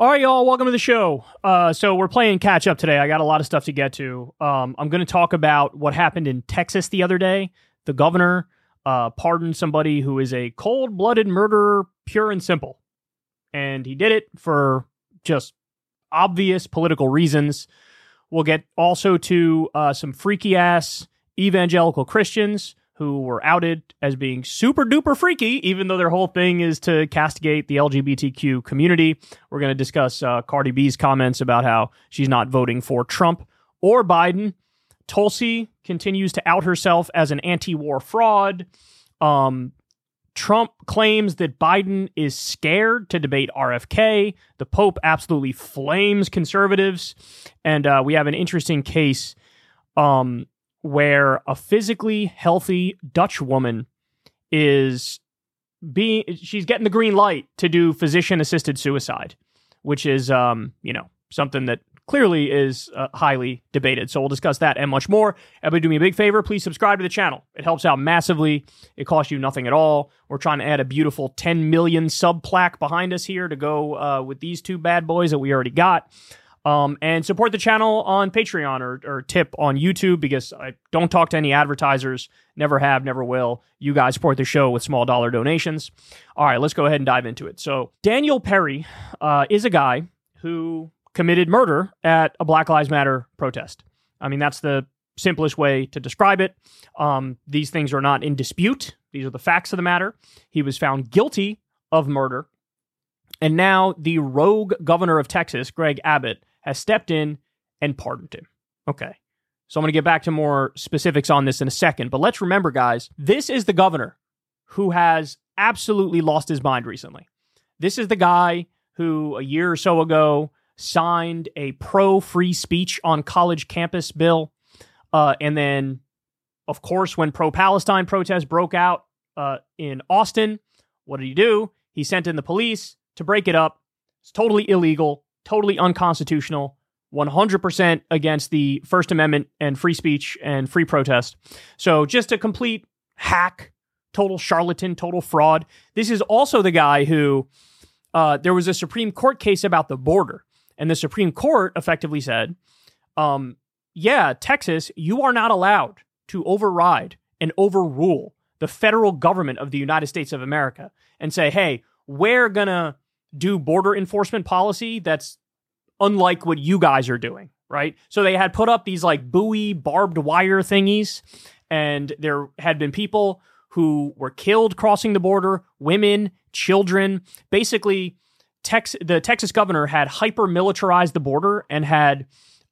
All right, y'all, welcome to the show. So we're playing catch up today. I got a lot of stuff to get to. I'm going to talk about what happened in Texas the other day. The governor pardoned somebody who is a cold-blooded murderer, pure and simple. And he did it for just obvious political reasons. We'll get also to some freaky-ass evangelical Christians who were outed as being super-duper freaky, even though their whole thing is to castigate the LGBTQ community. We're going to discuss Cardi B's comments about how she's not voting for Trump or Biden. Tulsi continues to out herself as an anti-war fraud. Trump claims that Biden is scared to debate RFK. The Pope absolutely flames conservatives. And we have an interesting case where a physically healthy Dutch woman she's getting the green light to do physician-assisted suicide, which is, something that clearly is highly debated. So we'll discuss that and much more. Everybody do me a big favor. Please subscribe to the channel. It helps out massively. It costs you nothing at all. We're trying to add a beautiful 10 million sub plaque behind us here to go with these two bad boys that we already got. And support the channel on Patreon or tip on YouTube, because I don't talk to any advertisers, never have, never will. You guys support the show with small dollar donations. All right, let's go ahead and dive into it. So Daniel Perry is a guy who committed murder at a Black Lives Matter protest. I mean, that's the simplest way to describe it. These things are not in dispute. These are the facts of the matter. He was found guilty of murder. And now the rogue governor of Texas, Greg Abbott, has stepped in and pardoned him. Okay. So I'm going to get back to more specifics on this in a second. But let's remember, guys, this is the governor who has absolutely lost his mind recently. This is the guy who a year or so ago signed a pro-free speech on college campus bill. And then, of course, when pro-Palestine protests broke out in Austin, what did he do? He sent in the police to break it up. It's totally illegal, totally unconstitutional, 100% against the First Amendment and free speech and free protest. So just a complete hack, total charlatan, total fraud. This is also the guy who, there was a Supreme Court case about the border, and the Supreme Court effectively said, Texas, you are not allowed to override and overrule the federal government of the United States of America and say, hey, we're going to do border enforcement policy that's unlike what you guys are doing, right? So they had put up these like buoy barbed wire thingies, and there had been people who were killed crossing the border, women, children. Basically, the Texas governor had hyper-militarized the border and had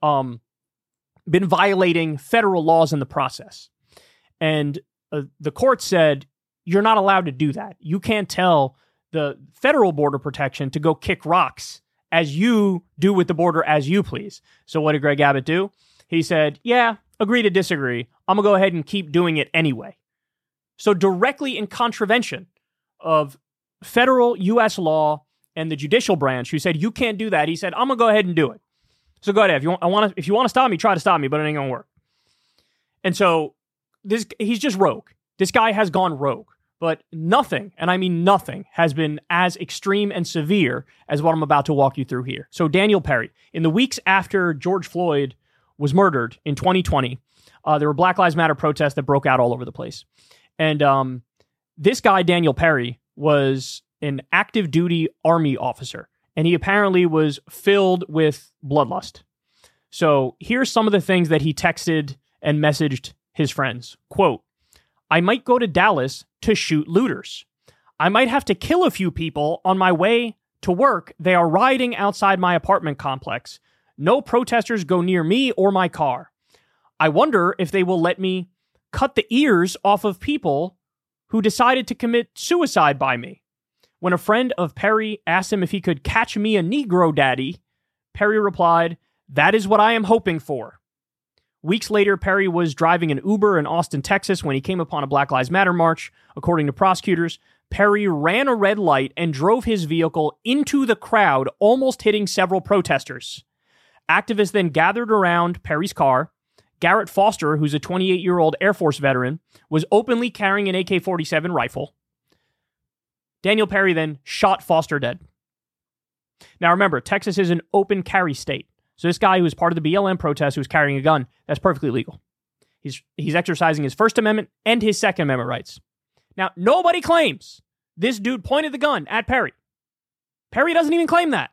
been violating federal laws in the process. And the court said, you're not allowed to do that. You can't tell the federal border protection to go kick rocks as you do with the border as you please. So what did Greg Abbott do? He said, agree to disagree. I'm going to go ahead and keep doing it anyway. So directly in contravention of federal U.S. law and the judicial branch, who said, you can't do that, he said, I'm going to go ahead and do it. So go ahead. If you want to stop me, try to stop me, but it ain't going to work. And so he's just rogue. This guy has gone rogue. But nothing, and I mean nothing, has been as extreme and severe as what I'm about to walk you through here. So Daniel Perry, in the weeks after George Floyd was murdered in 2020, there were Black Lives Matter protests that broke out all over the place. And this guy, Daniel Perry, was an active duty Army officer, and he apparently was filled with bloodlust. So here's some of the things that he texted and messaged his friends. Quote, I might go to Dallas to shoot looters. I might have to kill a few people on my way to work. They are rioting outside my apartment complex. No protesters go near me or my car. I wonder if they will let me cut the ears off of people who decided to commit suicide by me. When a friend of Perry asked him if he could catch me a Negro daddy, Perry replied, that is what I am hoping for. Weeks later, Perry was driving an Uber in Austin, Texas, when he came upon a Black Lives Matter march. According to prosecutors, Perry ran a red light and drove his vehicle into the crowd, almost hitting several protesters. Activists then gathered around Perry's car. Garrett Foster, who's a 28-year-old Air Force veteran, was openly carrying an AK-47 rifle. Daniel Perry then shot Foster dead. Now remember, Texas is an open carry state. So this guy who was part of the BLM protest who was carrying a gun, that's perfectly legal. He's exercising his First Amendment and his Second Amendment rights. Now, nobody claims this dude pointed the gun at Perry. Perry doesn't even claim that.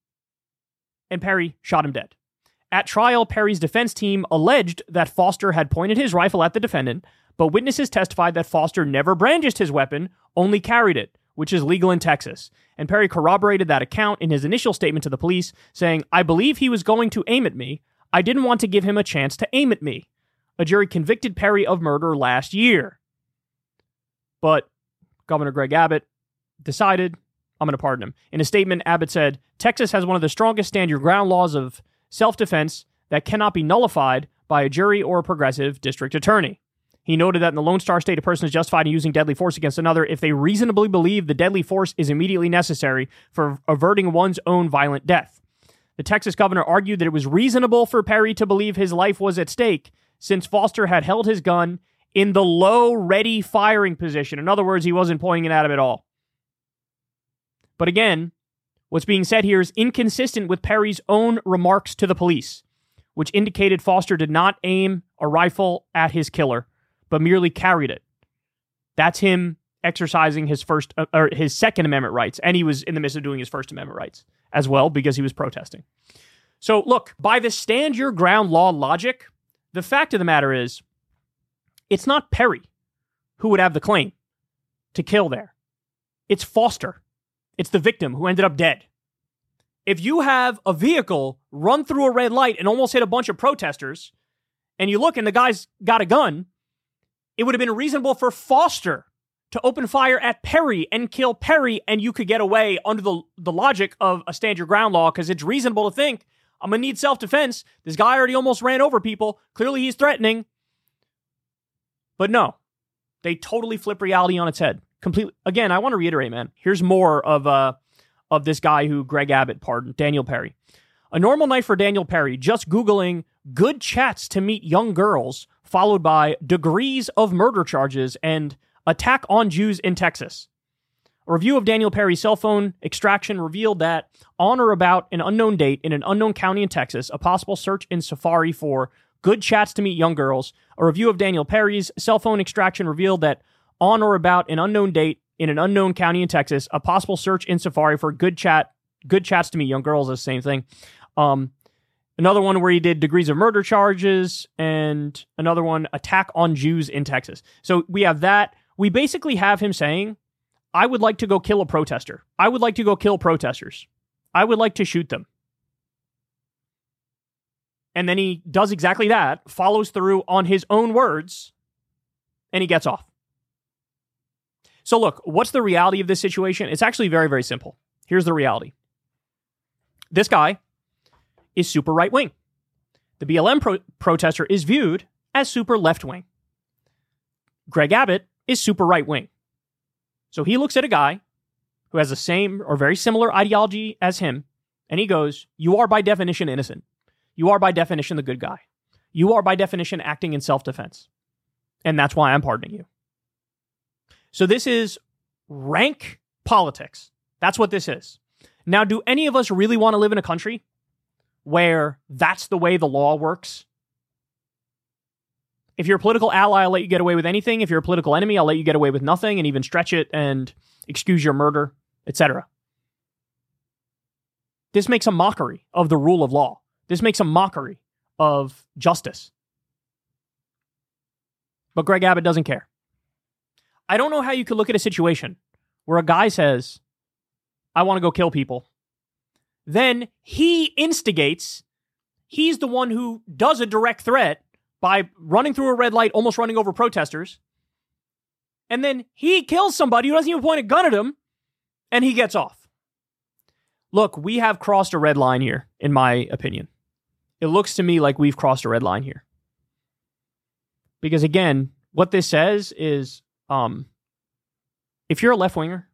And Perry shot him dead. At trial, Perry's defense team alleged that Foster had pointed his rifle at the defendant, but witnesses testified that Foster never brandished his weapon, only carried it, which is legal in Texas. And Perry corroborated that account in his initial statement to the police, saying, "I believe he was going to aim at me. I didn't want to give him a chance to aim at me." A jury convicted Perry of murder last year. But Governor Greg Abbott decided, I'm going to pardon him. In a statement, Abbott said, "Texas has one of the strongest stand your ground laws of self-defense that cannot be nullified by a jury or a progressive district attorney." He noted that in the Lone Star State, a person is justified in using deadly force against another if they reasonably believe the deadly force is immediately necessary for averting one's own violent death. The Texas governor argued that it was reasonable for Perry to believe his life was at stake since Foster had held his gun in the low, ready firing position. In other words, he wasn't pointing it at him at all. But again, what's being said here is inconsistent with Perry's own remarks to the police, which indicated Foster did not aim a rifle at his killer, but merely carried it. That's him exercising his Second Amendment rights, and he was in the midst of doing his First Amendment rights as well because he was protesting. So look, by the stand your ground law logic, the fact of the matter is, it's not Perry who would have the claim to kill there. It's Foster. It's the victim who ended up dead. If you have a vehicle run through a red light and almost hit a bunch of protesters, and you look and the guy's got a gun, it would have been reasonable for Foster to open fire at Perry and kill Perry, and you could get away under the logic of a stand your ground law, because it's reasonable to think, I'm going to need self-defense. This guy already almost ran over people. Clearly he's threatening. But no, they totally flip reality on its head. Completely. Again, I want to reiterate, man. Here's more of this guy who Greg Abbott pardoned, Daniel Perry. A normal night for Daniel Perry, just Googling good chats to meet young girls, followed by degrees of murder charges and attack on Jews in Texas. A review of Daniel Perry's cell phone extraction revealed that on or about an unknown date in an unknown county in Texas, a possible search in Safari for good chats to meet young girls. A review of Daniel Perry's cell phone extraction revealed that on or about an unknown date in an unknown county in Texas, a possible search in Safari for good chats to meet young girls is the same thing. Another one where he did degrees of murder charges, and another one, attack on Jews in Texas. So we have that. We basically have him saying, I would like to go kill a protester. I would like to go kill protesters. I would like to shoot them. And then he does exactly that, follows through on his own words, and he gets off. So look, what's the reality of this situation? It's actually very, very simple. Here's the reality. This guy is super right-wing. The BLM protester is viewed as super left-wing. Greg Abbott is super right-wing. So he looks at a guy who has the same or very similar ideology as him, and he goes, you are by definition innocent. You are by definition the good guy. You are by definition acting in self-defense. And that's why I'm pardoning you. So this is rank politics. That's what this is. Now, do any of us really want to live in a country where that's the way the law works? If you're a political ally, I'll let you get away with anything. If you're a political enemy, I'll let you get away with nothing and even stretch it and excuse your murder, etc. This makes a mockery of the rule of law. This makes a mockery of justice. But Greg Abbott doesn't care. I don't know how you could look at a situation where a guy says, I want to go kill people. Then he instigates, he's the one who does a direct threat by running through a red light, almost running over protesters. And then he kills somebody who doesn't even point a gun at him, and he gets off. Look, we have crossed a red line here, in my opinion. It looks to me like we've crossed a red line here. Because again, what this says is, if you're a left-winger,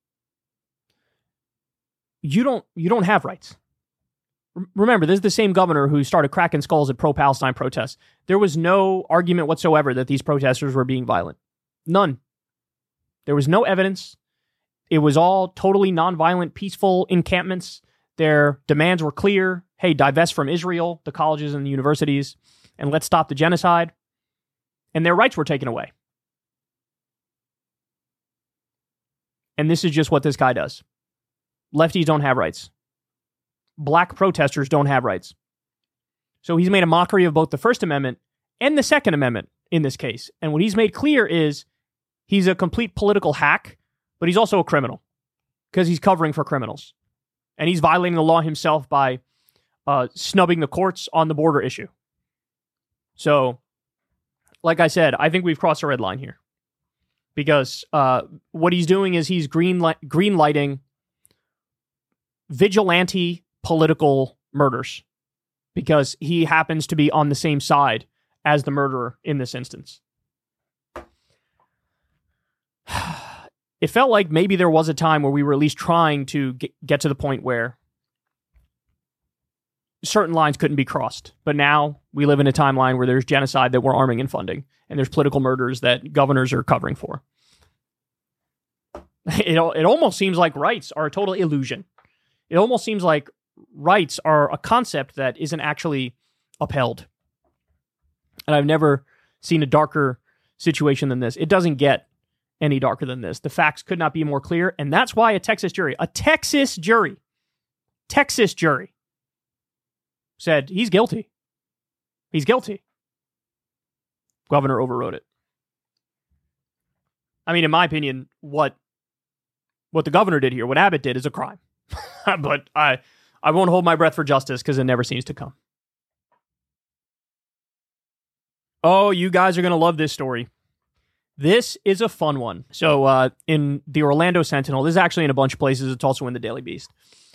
you don't have rights. Remember, this is the same governor who started cracking skulls at pro-Palestine protests. There was no argument whatsoever that these protesters were being violent. None. There was no evidence. It was all totally nonviolent, peaceful encampments Their demands were clear. Hey, divest from Israel, the colleges and the universities, and let's stop the genocide. And their rights were taken away. And this is just what this guy does. Lefties don't have rights. Black protesters don't have rights. So he's made a mockery of both the First Amendment and the Second Amendment in this case. And what he's made clear is he's a complete political hack, but he's also a criminal because he's covering for criminals. And he's violating the law himself by snubbing the courts on the border issue. So, like I said, I think we've crossed a red line here. Because what he's doing is he's green-lighting vigilante political murders. Because he happens to be on the same side as the murderer in this instance. It felt like maybe there was a time where we were at least trying to get to the point where certain lines couldn't be crossed. But now we live in a timeline where there's genocide that we're arming and funding, and there's political murders that governors are covering for. It almost seems like rights are a total illusion. It almost seems like rights are a concept that isn't actually upheld. And I've never seen a darker situation than this. It doesn't get any darker than this. The facts could not be more clear, and that's why a Texas jury said he's guilty. He's guilty. Governor overrode it. I mean, in my opinion, what the governor did here, what Abbott did, is a crime. But I won't hold my breath for justice because it never seems to come. Oh, you guys are going to love this story. This is a fun one. So in the Orlando Sentinel, this is actually in a bunch of places. It's also in the Daily Beast.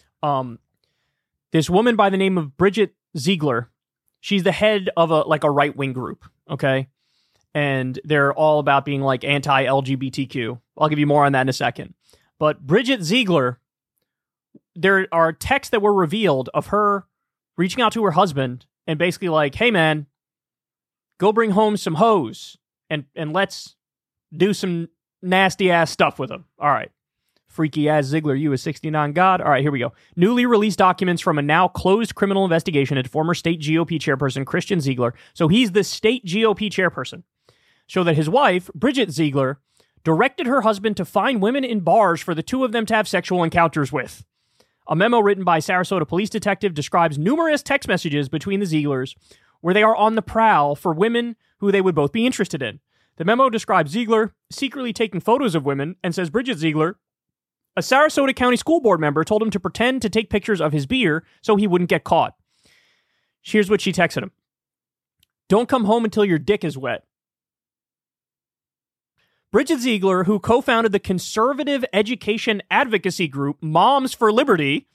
This woman by the name of Bridget Ziegler, she's the head of a right-wing group, okay? And they're all about being like anti-LGBTQ. I'll give you more on that in a second. But Bridget Ziegler, there are texts that were revealed of her reaching out to her husband and basically like, hey man, go bring home some hoes and let's do some nasty ass stuff with them. All right. Freaky ass Ziegler, you a 69 god. All right, here we go. Newly released documents from a now closed criminal investigation into former state GOP chairperson Christian Ziegler. So he's the state GOP chairperson. Show that his wife, Bridget Ziegler, directed her husband to find women in bars for the two of them to have sexual encounters with. A memo written by Sarasota police detective describes numerous text messages between the Zieglers where they are on the prowl for women who they would both be interested in. The memo describes Ziegler secretly taking photos of women and says Bridget Ziegler, a Sarasota County School Board member, told him to pretend to take pictures of his beer so he wouldn't get caught. Here's what she texted him. Don't come home until your dick is wet. Bridget Ziegler, who co-founded the conservative education advocacy group Moms for Liberty,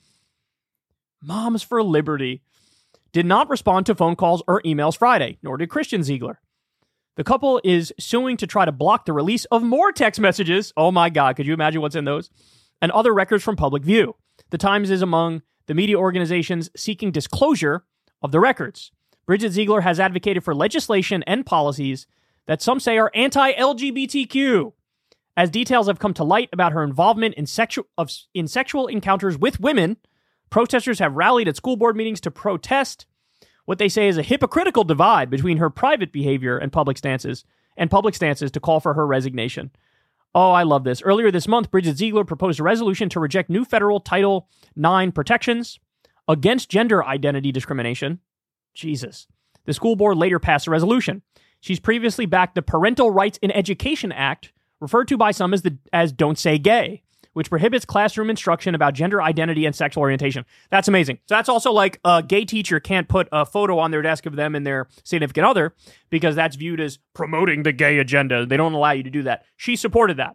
did not respond to phone calls or emails Friday, nor did Christian Ziegler. The couple is suing to try to block the release of more text messages. Oh my God, could you imagine what's in those? And other records from public view. The Times is among the media organizations seeking disclosure of the records. Bridget Ziegler has advocated for legislation and policies that some say are anti-LGBTQ. As details have come to light about her involvement in sexual encounters with women, protesters have rallied at school board meetings to protest what they say is a hypocritical divide between her private behavior and public stances to call for her resignation. Oh, I love this. Earlier this month, Bridget Ziegler proposed a resolution to reject new federal Title IX protections against gender identity discrimination. Jesus. The school board later passed a resolution. She's previously backed the Parental Rights in Education Act, referred to by some as Don't Say Gay, which prohibits classroom instruction about gender identity and sexual orientation. That's amazing. So that's also like a gay teacher can't put a photo on their desk of them and their significant other because that's viewed as promoting the gay agenda. They don't allow you to do that. She supported that.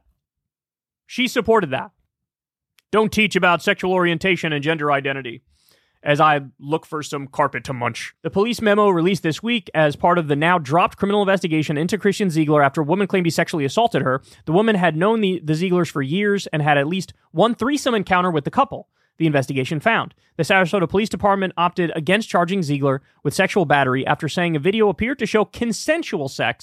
Don't teach about sexual orientation and gender identity as I look for some carpet to munch. The police memo released this week as part of the now dropped criminal investigation into Christian Ziegler after a woman claimed he sexually assaulted her. The woman had known the Zieglers for years and had at least one threesome encounter with the couple, the investigation found. The Sarasota Police Department opted against charging Ziegler with sexual battery after saying a video appeared to show consensual sex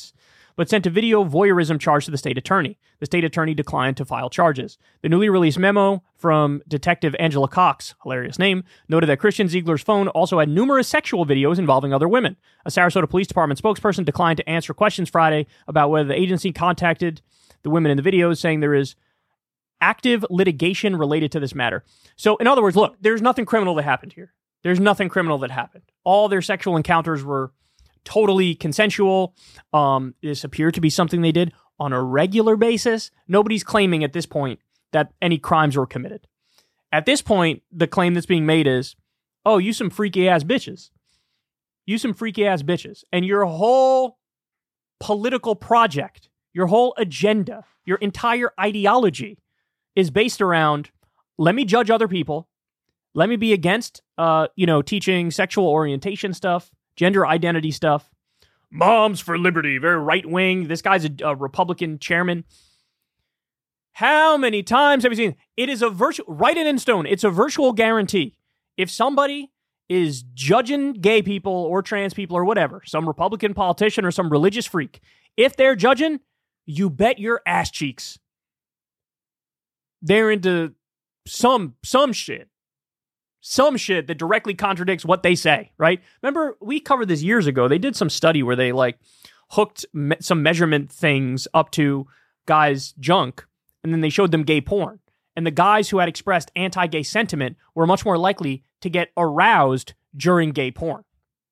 but sent a video voyeurism charge to the state attorney. The state attorney declined to file charges. The newly released memo from Detective Angela Cox, hilarious name, noted that Christian Ziegler's phone also had numerous sexual videos involving other women. A Sarasota Police Department spokesperson declined to answer questions Friday about whether the agency contacted the women in the videos, saying there is active litigation related to this matter. So, in other words, look, there's nothing criminal that happened here. There's nothing criminal that happened. All their sexual encounters were totally consensual. This appeared to be something they did on a regular basis. Nobody's claiming at this point that any crimes were committed. At this point, the claim that's being made is, oh, you some freaky ass bitches. You some freaky ass bitches. And your whole political project, your whole agenda, your entire ideology is based around, let me judge other people. Let me be against, teaching sexual orientation stuff, gender identity stuff. Moms for Liberty, very right wing. This guy's a Republican chairman. How many times have you seen? It is a virtual, write it in stone. It's a virtual guarantee. If somebody is judging gay people or trans people or whatever, some Republican politician or some religious freak, if they're judging, you bet your ass cheeks they're into some shit. Some shit that directly contradicts what they say, right? Remember, we covered this years ago. They did some study where they hooked some measurement things up to guys' junk, and then they showed them gay porn. And the guys who had expressed anti-gay sentiment were much more likely to get aroused during gay porn.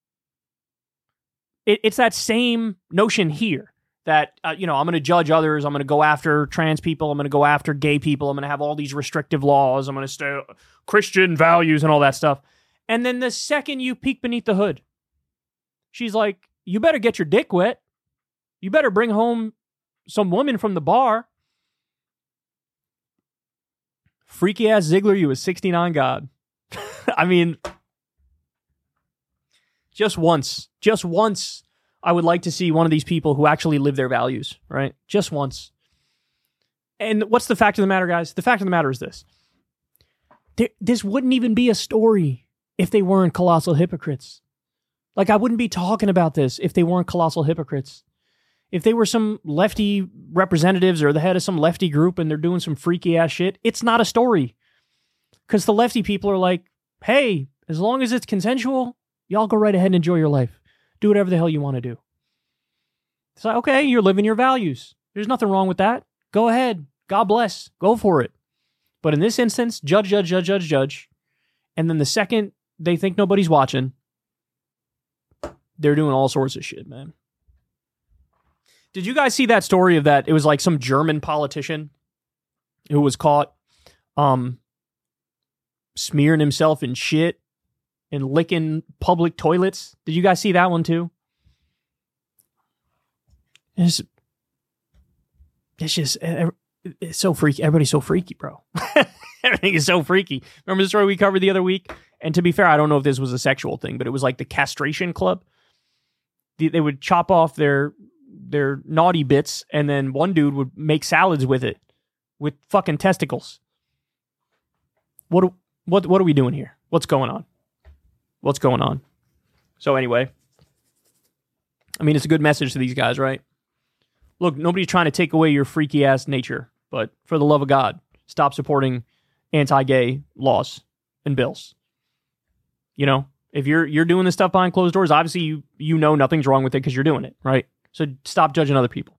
It's that same notion here that, I'm going to judge others. I'm going to go after trans people. I'm going to go after gay people. I'm going to have all these restrictive laws. I'm going to stay Christian values and all that stuff. And then the second you peek beneath the hood, she's like, you better get your dick wet. You better bring home some woman from the bar. Freaky ass Ziegler, you a 69 God. I mean, just once, I would like to see one of these people who actually live their values, right? Just once. And what's the fact of the matter, guys? The fact of the matter is this. This wouldn't even be a story if they weren't colossal hypocrites. I wouldn't be talking about this if they weren't colossal hypocrites. If they were some lefty representatives or the head of some lefty group and they're doing some freaky ass shit, it's not a story. Because the lefty people are like, hey, as long as it's consensual, y'all go right ahead and enjoy your life. Do whatever the hell you want to do. It's like, okay, you're living your values. There's nothing wrong with that. Go ahead. God bless. Go for it. But in this instance, judge. And then the second they think nobody's watching, they're doing all sorts of shit, man. Did you guys see that story of that? It was like some German politician who was caught smearing himself in shit and licking public toilets. Did you guys see that one too? It's so freaky. Everybody's so freaky, bro. Everything is so freaky. Remember the story we covered the other week? And to be fair, I don't know if this was a sexual thing, but it was like the castration club. They would chop off their naughty bits, and then one dude would make salads with it, with fucking testicles. What are we doing here? What's going on? So anyway, I mean, it's a good message to these guys, right? Look, nobody's trying to take away your freaky ass nature, but for the love of God, stop supporting anti-gay laws and bills. If you're doing this stuff behind closed doors, obviously you know nothing's wrong with it because you're doing it, right? So stop judging other people.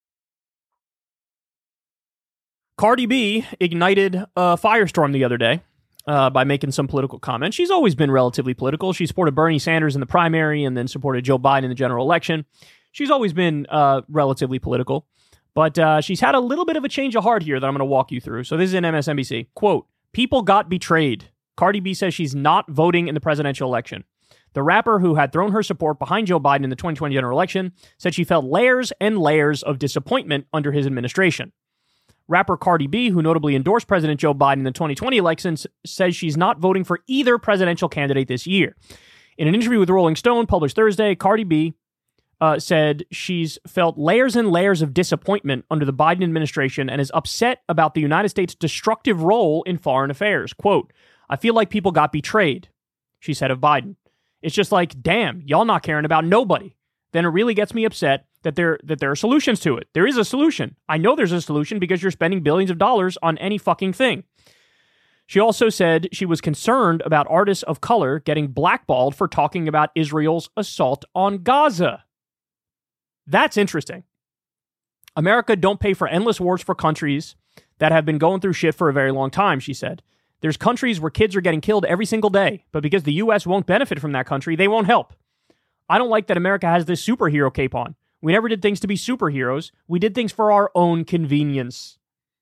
Cardi B ignited a firestorm the other day by making some political comments. She's always been relatively political. She supported Bernie Sanders in the primary and then supported Joe Biden in the general election. She's always been relatively political. But she's had a little bit of a change of heart here that I'm going to walk you through. So this is in MSNBC. Quote, people got betrayed. Cardi B says she's not voting in the presidential election. The rapper, who had thrown her support behind Joe Biden in the 2020 general election, said she felt layers and layers of disappointment under his administration. Rapper Cardi B, who notably endorsed President Joe Biden in the 2020 election, says she's not voting for either presidential candidate this year. In an interview with Rolling Stone published Thursday, Cardi B said she's felt layers and layers of disappointment under the Biden administration and is upset about the United States' destructive role in foreign affairs. Quote, I feel like people got betrayed, she said of Biden. It's just like, damn, y'all not caring about nobody. then it really gets me upset that there are solutions to it. There is a solution. I know there's a solution because you're spending billions of dollars on any fucking thing. She also said she was concerned about artists of color getting blackballed for talking about Israel's assault on Gaza. That's interesting. America don't pay for endless wars for countries that have been going through shit for a very long time, she said. There's countries where kids are getting killed every single day, but because the U.S. won't benefit from that country, they won't help. I don't like that America has this superhero cape on. We never did things to be superheroes. We did things for our own convenience.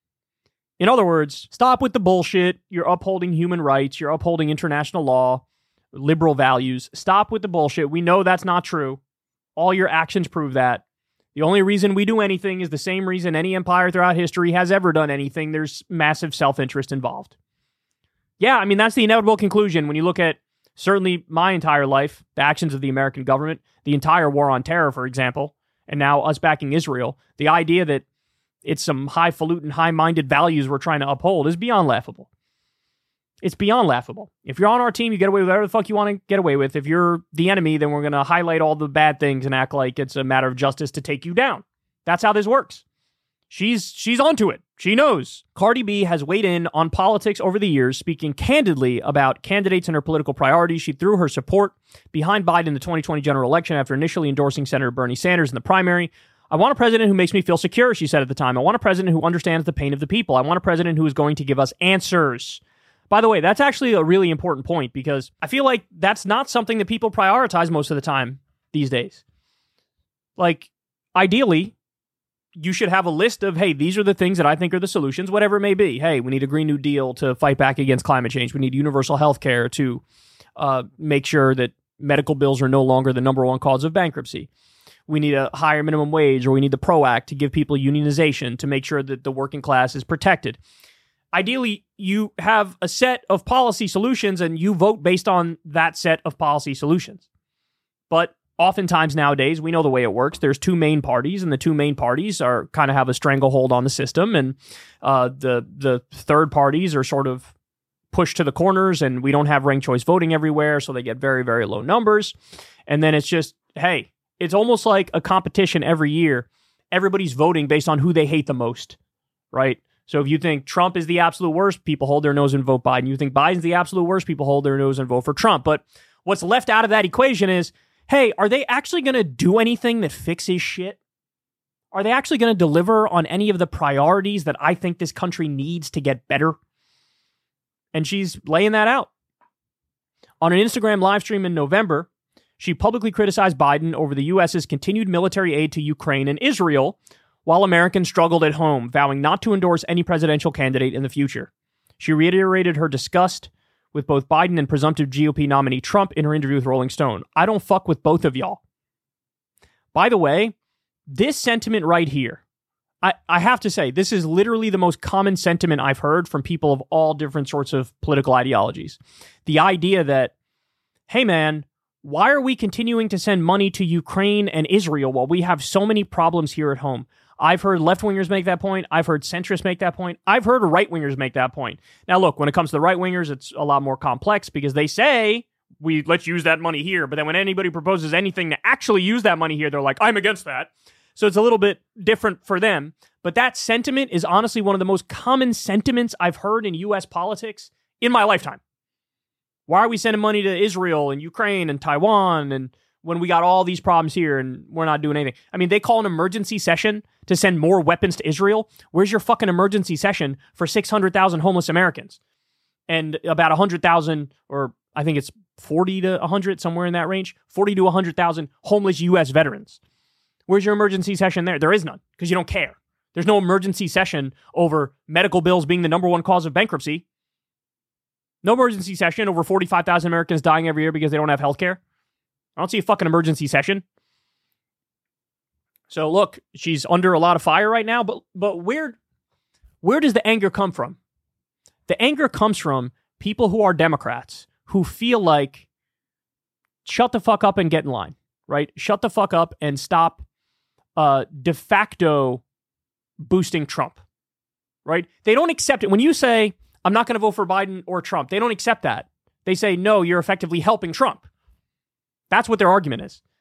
In other words, stop with the bullshit. You're upholding human rights. You're upholding international law, liberal values. Stop with the bullshit. We know that's not true. All your actions prove that. The only reason we do anything is the same reason any empire throughout history has ever done anything. There's massive self-interest involved. Yeah, I mean, that's the inevitable conclusion when you look at certainly my entire life, the actions of the American government, the entire war on terror, for example, and now us backing Israel. The idea that it's some highfalutin, high-minded values we're trying to uphold is beyond laughable. It's beyond laughable. If you're on our team, you get away with whatever the fuck you want to get away with. If you're the enemy, then we're going to highlight all the bad things and act like it's a matter of justice to take you down. That's how this works. She's onto it. She knows. Cardi B has weighed in on politics over the years, speaking candidly about candidates and her political priorities. She threw her support behind Biden in the 2020 general election after initially endorsing Senator Bernie Sanders in the primary. I want a president who makes me feel secure, she said at the time. I want a president who understands the pain of the people. I want a president who is going to give us answers. By the way, that's actually a really important point because I feel like that's not something that people prioritize most of the time these days. Like, ideally, you should have a list of, hey, these are the things that I think are the solutions, whatever it may be. Hey, we need a Green New Deal to fight back against climate change. We need universal health care to make sure that medical bills are no longer the number one cause of bankruptcy. We need a higher minimum wage, or we need the PRO Act to give people unionization to make sure that the working class is protected. Ideally, you have a set of policy solutions and you vote based on that set of policy solutions. But oftentimes nowadays, we know the way it works. There's two main parties, and the two main parties are kind of have a stranglehold on the system, and the third parties are sort of pushed to the corners, and we don't have ranked choice voting everywhere, so they get very, very low numbers. And then it's just, hey, it's almost like a competition every year. Everybody's voting based on who they hate the most, right? So if you think Trump is the absolute worst, people hold their nose and vote Biden. You think Biden's the absolute worst, people hold their nose and vote for Trump. But what's left out of that equation is, hey, are they actually going to do anything that fixes shit? Are they actually going to deliver on any of the priorities that I think this country needs to get better? And she's laying that out. On an Instagram live stream in November, she publicly criticized Biden over the U.S.'s continued military aid to Ukraine and Israel, while Americans struggled at home, vowing not to endorse any presidential candidate in the future. She reiterated her disgust with both Biden and presumptive GOP nominee Trump in her interview with Rolling Stone. I don't fuck with both of y'all. By the way, this sentiment right here, I have to say, this is literally the most common sentiment I've heard from people of all different sorts of political ideologies. The idea that, hey man, why are we continuing to send money to Ukraine and Israel while we have so many problems here at home? I've heard left-wingers make that point. I've heard centrists make that point. I've heard right-wingers make that point. Now, look, when it comes to the right-wingers, it's a lot more complex because they say, let's use that money here. But then when anybody proposes anything to actually use that money here, they're like, I'm against that. So it's a little bit different for them. But that sentiment is honestly one of the most common sentiments I've heard in U.S. politics in my lifetime. Why are we sending money to Israel and Ukraine and Taiwan and when we got all these problems here and we're not doing anything? I mean, they call an emergency session to send more weapons to Israel. Where's your fucking emergency session for 600,000 homeless Americans? And about 100,000, or I think it's 40 to 100, somewhere in that range, 40 to 100,000 homeless U.S. veterans. Where's your emergency session there? There is none, because you don't care. There's no emergency session over medical bills being the number one cause of bankruptcy. No emergency session over 45,000 Americans dying every year because they don't have health care. I don't see a fucking emergency session. So look, she's under a lot of fire right now, but where does the anger come from? The anger comes from people who are Democrats who feel like, shut the fuck up and get in line, right? Shut the fuck up and stop de facto boosting Trump, right? They don't accept it. When you say, I'm not going to vote for Biden or Trump, they don't accept that. They say, no, you're effectively helping Trump. That's what their argument is.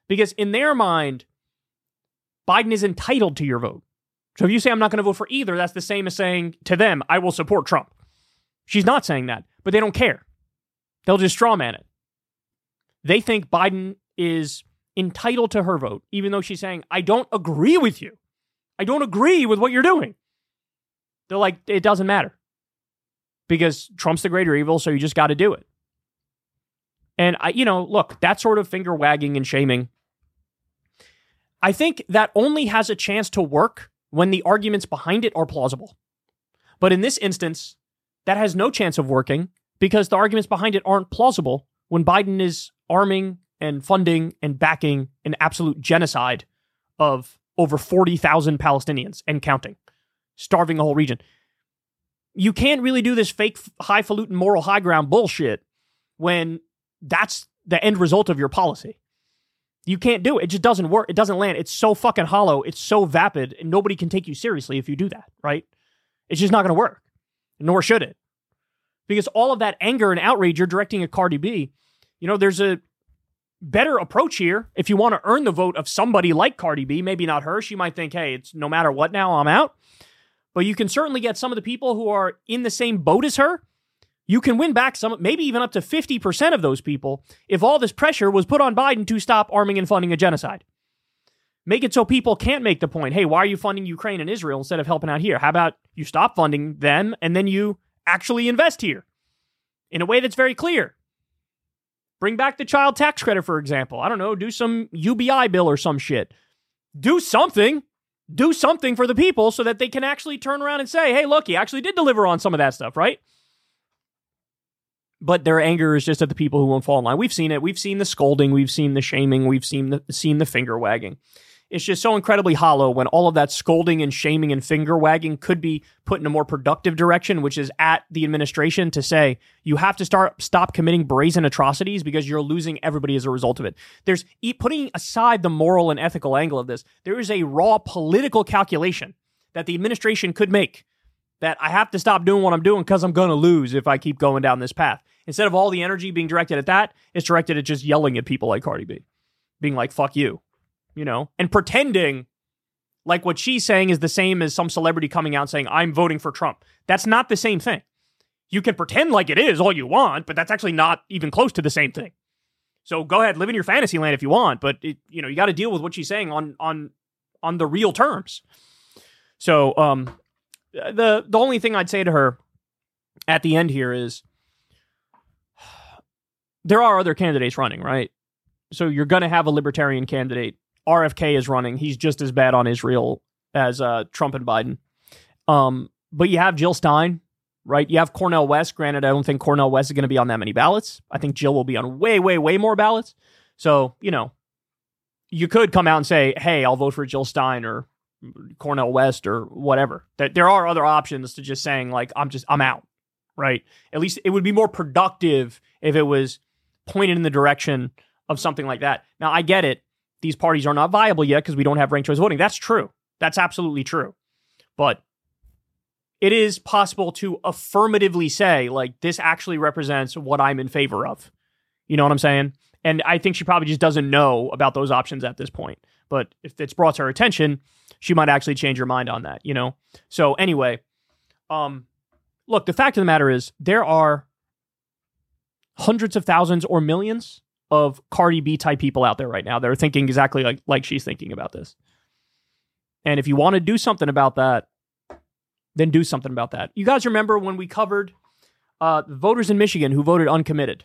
Because in their mind, Biden is entitled to your vote. So if you say I'm not going to vote for either, that's the same as saying to them, I will support Trump. She's not saying that, but they don't care. They'll just strawman it. They think Biden is entitled to her vote, even though she's saying, I don't agree with you. I don't agree with what you're doing. They're like, it doesn't matter. Because Trump's the greater evil, so you just got to do it. And, look, that sort of finger wagging and shaming, I think that only has a chance to work when the arguments behind it are plausible. But in this instance, that has no chance of working because the arguments behind it aren't plausible when Biden is arming and funding and backing an absolute genocide of over 40,000 Palestinians and counting, starving a whole region. You can't really do this fake highfalutin moral high ground bullshit when that's the end result of your policy. You can't do it. It just doesn't work. It doesn't land. It's so fucking hollow. It's so vapid, and nobody can take you seriously if you do that, right? It's just not going to work, nor should it. Because all of that anger and outrage you're directing at Cardi B, there's a better approach here. If you want to earn the vote of somebody like Cardi B, maybe not her, she might think, hey, it's no matter what now, I'm out. But you can certainly get some of the people who are in the same boat as her. You can win back some, maybe even up to 50% of those people if all this pressure was put on Biden to stop arming and funding a genocide. Make it so people can't make the point, hey, why are you funding Ukraine and Israel instead of helping out here? How about you stop funding them and then you actually invest here in a way that's very clear? Bring back the child tax credit, for example. I don't know, do some UBI bill or some shit. Do something. Do something for the people so that they can actually turn around and say, hey, look, he actually did deliver on some of that stuff, right? But their anger is just at the people who won't fall in line. We've seen it. We've seen the scolding. We've seen the shaming. We've seen the finger wagging. It's just so incredibly hollow when all of that scolding and shaming and finger wagging could be put in a more productive direction, which is at the administration to say, you have to stop committing brazen atrocities because you're losing everybody as a result of it. There's, putting aside the moral and ethical angle of this, there is a raw political calculation that the administration could make that I have to stop doing what I'm doing because I'm going to lose if I keep going down this path. Instead of all the energy being directed at that, it's directed at just yelling at people like Cardi B, being like, fuck you, and pretending like what she's saying is the same as some celebrity coming out saying, I'm voting for Trump. That's not the same thing. You can pretend like it is all you want, but that's actually not even close to the same thing. So go ahead, live in your fantasy land if you want, but you got to deal with what she's saying on the real terms. So, the only thing I'd say to her at the end here is there are other candidates running, right? So you're going to have a libertarian candidate. RFK is running. He's just as bad on Israel as Trump and Biden. But you have Jill Stein, right? You have Cornel West. Granted, I don't think Cornel West is going to be on that many ballots. I think Jill will be on way, way, way more ballots. So, you could come out and say, hey, I'll vote for Jill Stein or Cornel West or whatever. There are other options to just saying like, I'm out, right? At least it would be more productive if it was pointed in the direction of something like that. Now, I get it. These parties are not viable yet because we don't have ranked choice voting. That's true. That's absolutely true. But it is possible to affirmatively say, like, this actually represents what I'm in favor of. You know what I'm saying? And I think she probably just doesn't know about those options at this point. But if it's brought to her attention, she might actually change her mind on that, So anyway, look, the fact of the matter is there are hundreds of thousands or millions of Cardi B type people out there right now that are thinking exactly like she's thinking about this. And if you want to do something about that, then do something about that. You guys remember when we covered voters in Michigan who voted uncommitted?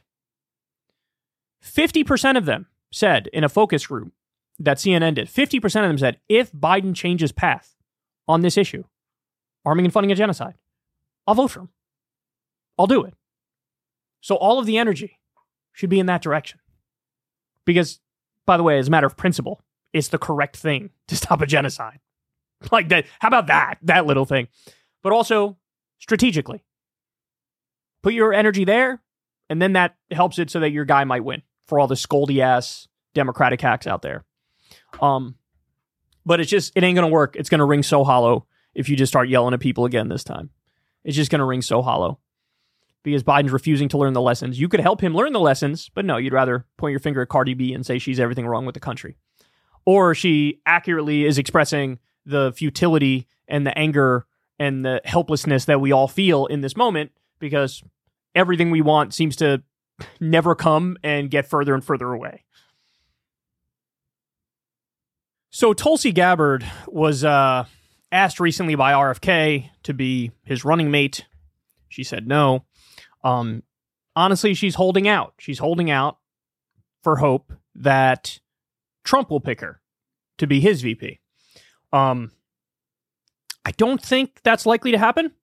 50% of them said in a focus group that CNN did, 50% of them said, if Biden changes path on this issue, arming and funding a genocide, I'll vote for him. I'll do it. So all of the energy should be in that direction. Because, by the way, as a matter of principle, it's the correct thing to stop a genocide. Like that. How about that little thing? But also strategically. Put your energy there, and then that helps it so that your guy might win for all the scoldy ass Democratic hacks out there. But it ain't going to work. It's going to ring so hollow if you just start yelling at people again this time. It's just going to ring so hollow. because Biden's refusing to learn the lessons. You could help him learn the lessons, but no, you'd rather point your finger at Cardi B and say she's everything wrong with the country. Or she accurately is expressing the futility and the anger and the helplessness that we all feel in this moment because everything we want seems to never come and get further and further away. So Tulsi Gabbard was asked recently by RFK to be his running mate. She said no. Honestly, she's holding out. She's holding out for hope that Trump will pick her to be his VP. I don't think that's likely to happen.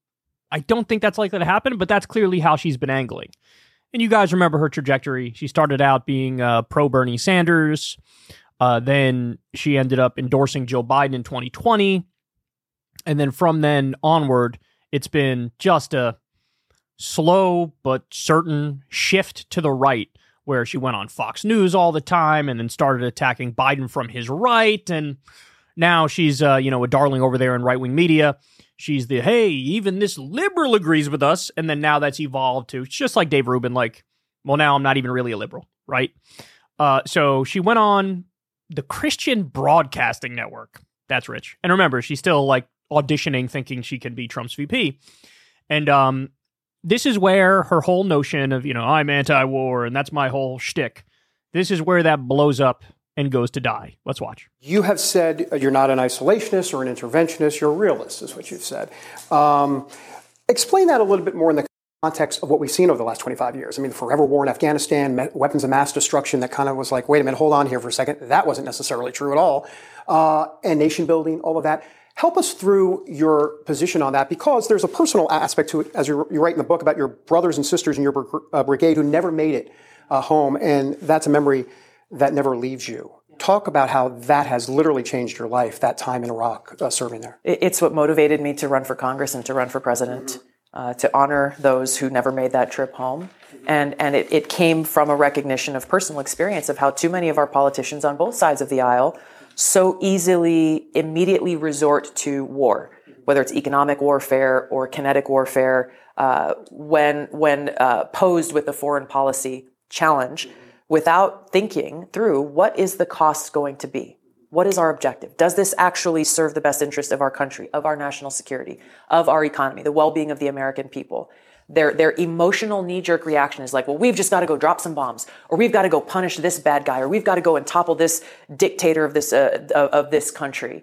But that's clearly how she's been angling. And you guys remember her trajectory. She started out being pro Bernie Sanders. Then she ended up endorsing Joe Biden in 2020. And then from then onward, it's been just a slow but certain shift to the right, where she went on Fox News all the time and then started attacking Biden from his right. And now she's, a darling over there in right-wing media. She's the, hey, even this liberal agrees with us. And then now that's evolved to, just like Dave Rubin, like, well, now I'm not even really a liberal, right? So she went on the Christian Broadcasting Network. That's rich. And remember, she's still like auditioning, thinking she can be Trump's VP. And this is where her whole notion of, I'm anti-war and that's my whole shtick. This is where that blows up and goes to die. Let's watch. You have said you're not an isolationist or an interventionist. You're a realist, is what you've said. Explain that a little bit more in the context of what we've seen over the last 25 years. I mean, the forever war in Afghanistan, weapons of mass destruction that kind of was like, wait a minute, hold on here for a second. That wasn't necessarily true at all. And nation building, all of that. Help us through your position on that, because there's a personal aspect to it, as you write in the book, about your brothers and sisters in your brigade who never made it home. And that's a memory that never leaves you. Talk about how that has literally changed your life, that time in Iraq, serving there. It's what motivated me to run for Congress and to run for president. To honor those who never made that trip home. And it came from a recognition of personal experience of how too many of our politicians on both sides of the aisle so easily immediately resort to war, whether it's economic warfare or kinetic warfare, when posed with a foreign policy challenge, without thinking through what is the cost going to be. What is our objective? Does this actually serve the best interest of our country, of our national security, of our economy, the well-being of the American people? Their emotional knee-jerk reaction is like, well, we've just got to go drop some bombs, or we've got to go punish this bad guy, or we've got to go and topple this dictator of this country.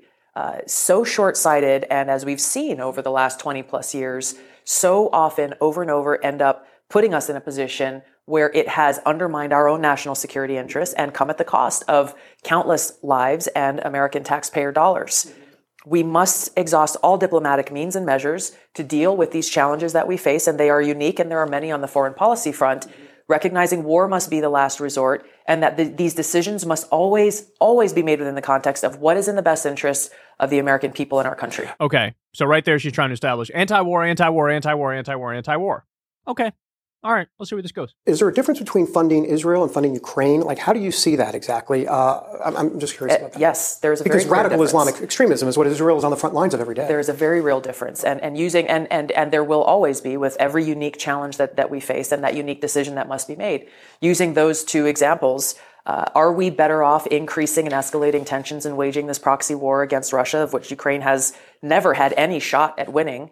So short-sighted, and as we've seen over the last 20 plus years, so often over and over end up putting us in a position where it has undermined our own national security interests and come at the cost of countless lives and American taxpayer dollars. We must exhaust all diplomatic means and measures to deal with these challenges that we face, and they are unique, and there are many on the foreign policy front, recognizing war must be the last resort, and that these decisions must always be made within the context of what is in the best interest of the American people and our country. Okay, so right there she's trying to establish anti-war, anti-war, anti-war, anti-war, anti-war. Okay. All right, let's see where this goes. Is there a difference between funding Israel and funding Ukraine? Like, how do you see that exactly? I'm just curious about that. Yes, there's a because very radical difference. Islamic extremism is what Israel is on the front lines of every day. There is a very real difference, and using and there will always be with every unique challenge that we face and that unique decision that must be made. Using those two examples, are we better off increasing and escalating tensions and waging this proxy war against Russia, of which Ukraine has never had any shot at winning?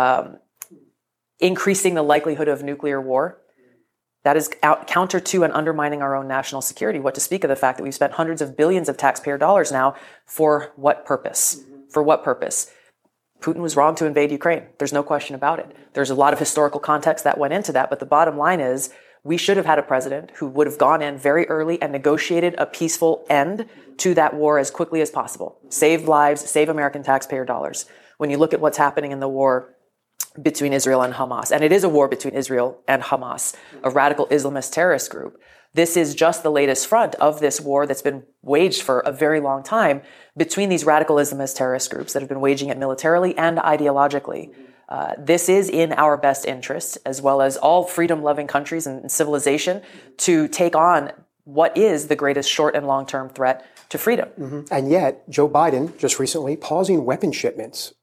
Increasing the likelihood of nuclear war. That is counter to and undermining our own national security. What to speak of the fact that we've spent hundreds of billions of taxpayer dollars now for what purpose? For what purpose? Putin was wrong to invade Ukraine. There's no question about it. There's a lot of historical context that went into that, but the bottom line is we should have had a president who would have gone in very early and negotiated a peaceful end to that war as quickly as possible. Save lives, save American taxpayer dollars. When you look at what's happening in the war between Israel and Hamas, and it is a war between Israel and Hamas, a radical Islamist terrorist group. This is just the latest front of this war that's been waged for a very long time between these radical Islamist terrorist groups that have been waging it militarily and ideologically. This is in our best interest, as well as all freedom-loving countries and civilization, to take on what is the greatest short and long-term threat to freedom. Mm-hmm. And yet, Joe Biden just recently pausing weapon shipments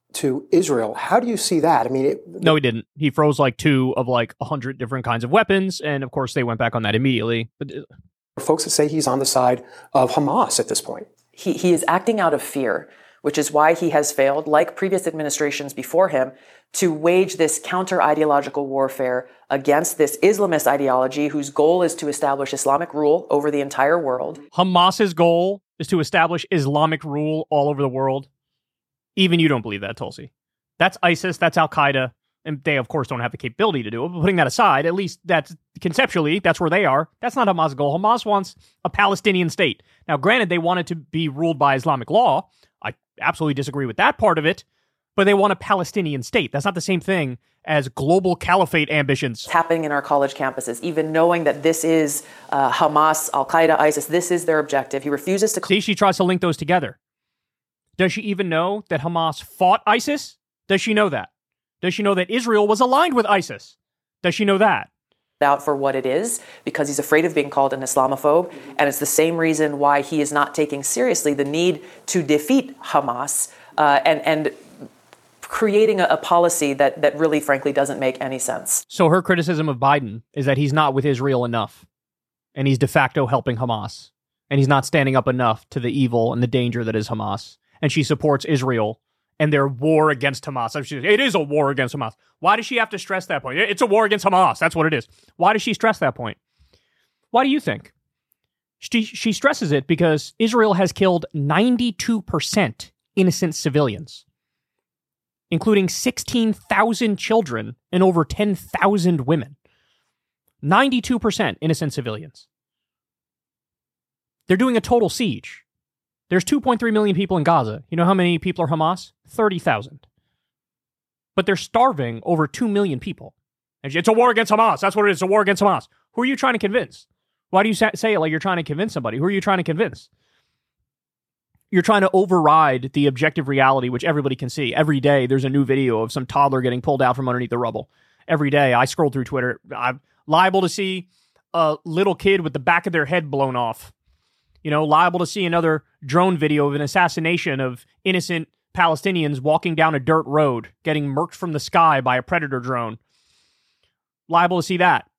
to Israel. How do you see that? I mean, no, he didn't. He froze like 2 of like 100 different kinds of weapons, and of course they went back on that immediately. But folks that say he's on the side of Hamas at this point. He is acting out of fear, which is why he has failed, like previous administrations before him, to wage this counter-ideological warfare against this Islamist ideology whose goal is to establish Islamic rule over the entire world. Hamas's goal is to establish Islamic rule all over the world. Even you don't believe that, Tulsi. That's ISIS, that's Al-Qaeda, and they, of course, don't have the capability to do it. But putting that aside, at least that's conceptually, that's where they are. That's not Hamas' goal. Hamas wants a Palestinian state. Now, granted, they want it to be ruled by Islamic law. I absolutely disagree with that part of it. But they want a Palestinian state. That's not the same thing as global caliphate ambitions. It's happening in our college campuses, even knowing that this is Hamas, Al-Qaeda, ISIS. This is their objective. He refuses to... See, she tries to link those together. Does she even know that Hamas fought ISIS? Does she know that? Does she know that Israel was aligned with ISIS? Does she know that? Out for what it is, because he's afraid of being called an Islamophobe. And it's the same reason why he is not taking seriously the need to defeat Hamas and creating a policy that really, frankly, doesn't make any sense. So her criticism of Biden is that he's not with Israel enough, and he's de facto helping Hamas, and he's not standing up enough to the evil and the danger that is Hamas. And she supports Israel and their war against Hamas. It is a war against Hamas. Why does she have to stress that point? It's a war against Hamas. That's what it is. Why does she stress that point? Why do you think? She stresses it because Israel has killed 92% innocent civilians, including 16,000 children and over 10,000 women. 92% innocent civilians. They're doing a total siege. There's 2.3 million people in Gaza. You know how many people are Hamas? 30,000. But they're starving over 2 million people. And it's a war against Hamas. That's what it is. It's a war against Hamas. Who are you trying to convince? Why do you say it like you're trying to convince somebody? Who are you trying to convince? You're trying to override the objective reality, which everybody can see. Every day, there's a new video of some toddler getting pulled out from underneath the rubble. Every day, I scroll through Twitter. I'm liable to see a little kid with the back of their head blown off. You know, liable to see another drone video of an assassination of innocent Palestinians walking down a dirt road, getting murked from the sky by a predator drone. Liable to see that.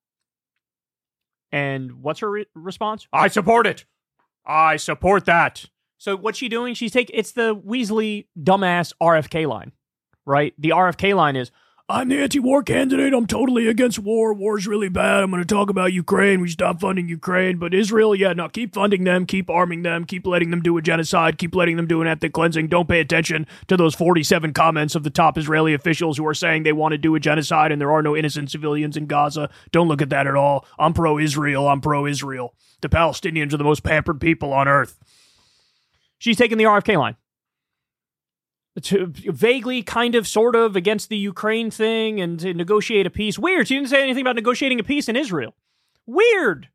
And what's her response? I support it. I support that. So what's she doing? It's the Weasley dumbass RFK line, right? The RFK line is, I'm the anti-war candidate. I'm totally against war. War's really bad. I'm going to talk about Ukraine. We stop funding Ukraine. But Israel, keep funding them. Keep arming them. Keep letting them do a genocide. Keep letting them do an ethnic cleansing. Don't pay attention to those 47 comments of the top Israeli officials who are saying they want to do a genocide and there are no innocent civilians in Gaza. Don't look at that at all. I'm pro-Israel. I'm pro-Israel. The Palestinians are the most pampered people on earth. She's taking the RFK line. To vaguely, kind of, sort of, against the Ukraine thing and to negotiate a peace. Weird. She didn't say anything about negotiating a peace in Israel. Weird.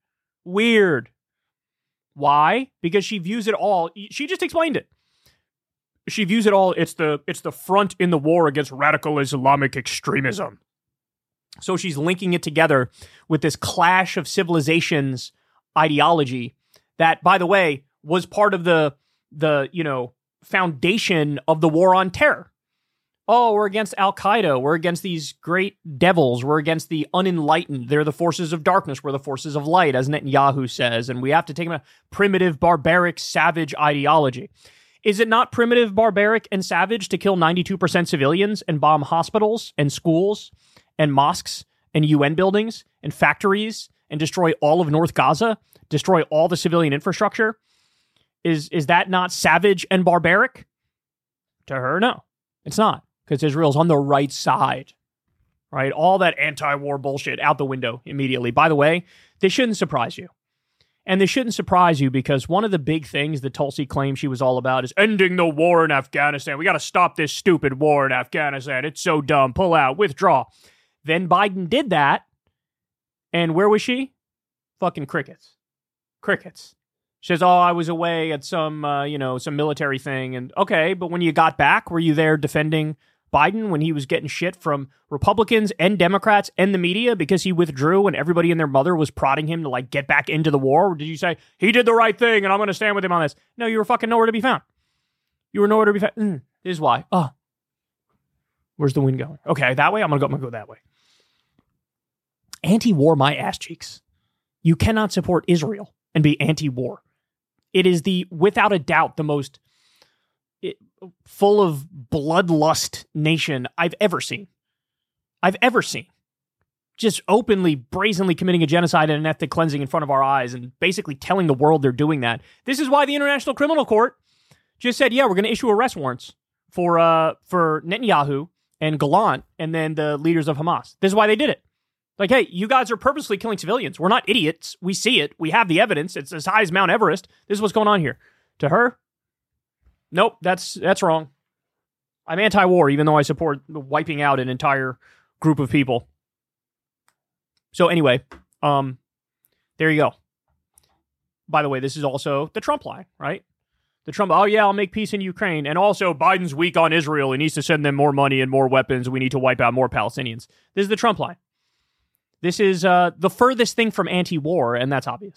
Why? Because she views it all. She just explained it. She views it all. It's the front in the war against radical Islamic extremism. So she's linking it together with this clash of civilizations ideology that, by the way, was part of the foundation of the war on terror. Oh, we're against Al-Qaeda. We're against these great devils. We're against the unenlightened. They're the forces of darkness. We're the forces of light, as Netanyahu says. And we have to take them a primitive, barbaric, savage ideology. Is it not primitive, barbaric, and savage to kill 92% civilians and bomb hospitals and schools and mosques and UN buildings and factories and destroy all of North Gaza, destroy all the civilian infrastructure? Is that not savage and barbaric? To her, no. It's not, because Israel's on the right side, right? All that anti-war bullshit out the window immediately. By the way, this shouldn't surprise you. And this shouldn't surprise you because one of the big things that Tulsi claims she was all about is ending the war in Afghanistan. We got to stop this stupid war in Afghanistan. It's so dumb. Pull out. Withdraw. Then Biden did that. And where was she? Fucking crickets. Crickets. She says, I was away at some military thing. And okay, but when you got back, were you there defending Biden when he was getting shit from Republicans and Democrats and the media because he withdrew and everybody and their mother was prodding him to get back into the war? Or did you say, he did the right thing and I'm going to stand with him on this? No, you were fucking nowhere to be found. You were nowhere to be found. This is why. Where's the wind going? Okay, that way? I'm gonna go that way. Anti-war my ass cheeks. You cannot support Israel and be anti-war. It is without a doubt, the most full of bloodlust nation I've ever seen. Just openly, brazenly committing a genocide and an ethnic cleansing in front of our eyes and basically telling the world they're doing that. This is why the International Criminal Court just said, yeah, we're going to issue arrest warrants for Netanyahu and Gallant and then the leaders of Hamas. This is why they did it. Like, hey, you guys are purposely killing civilians. We're not idiots. We see it. We have the evidence. It's as high as Mount Everest. This is what's going on here. To her, nope, that's wrong. I'm anti-war, even though I support wiping out an entire group of people. So anyway, there you go. By the way, this is also the Trump line, right? The Trump, oh yeah, I'll make peace in Ukraine. And also, Biden's weak on Israel. He needs to send them more money and more weapons. We need to wipe out more Palestinians. This is the Trump line. This is the furthest thing from anti-war, and that's obvious.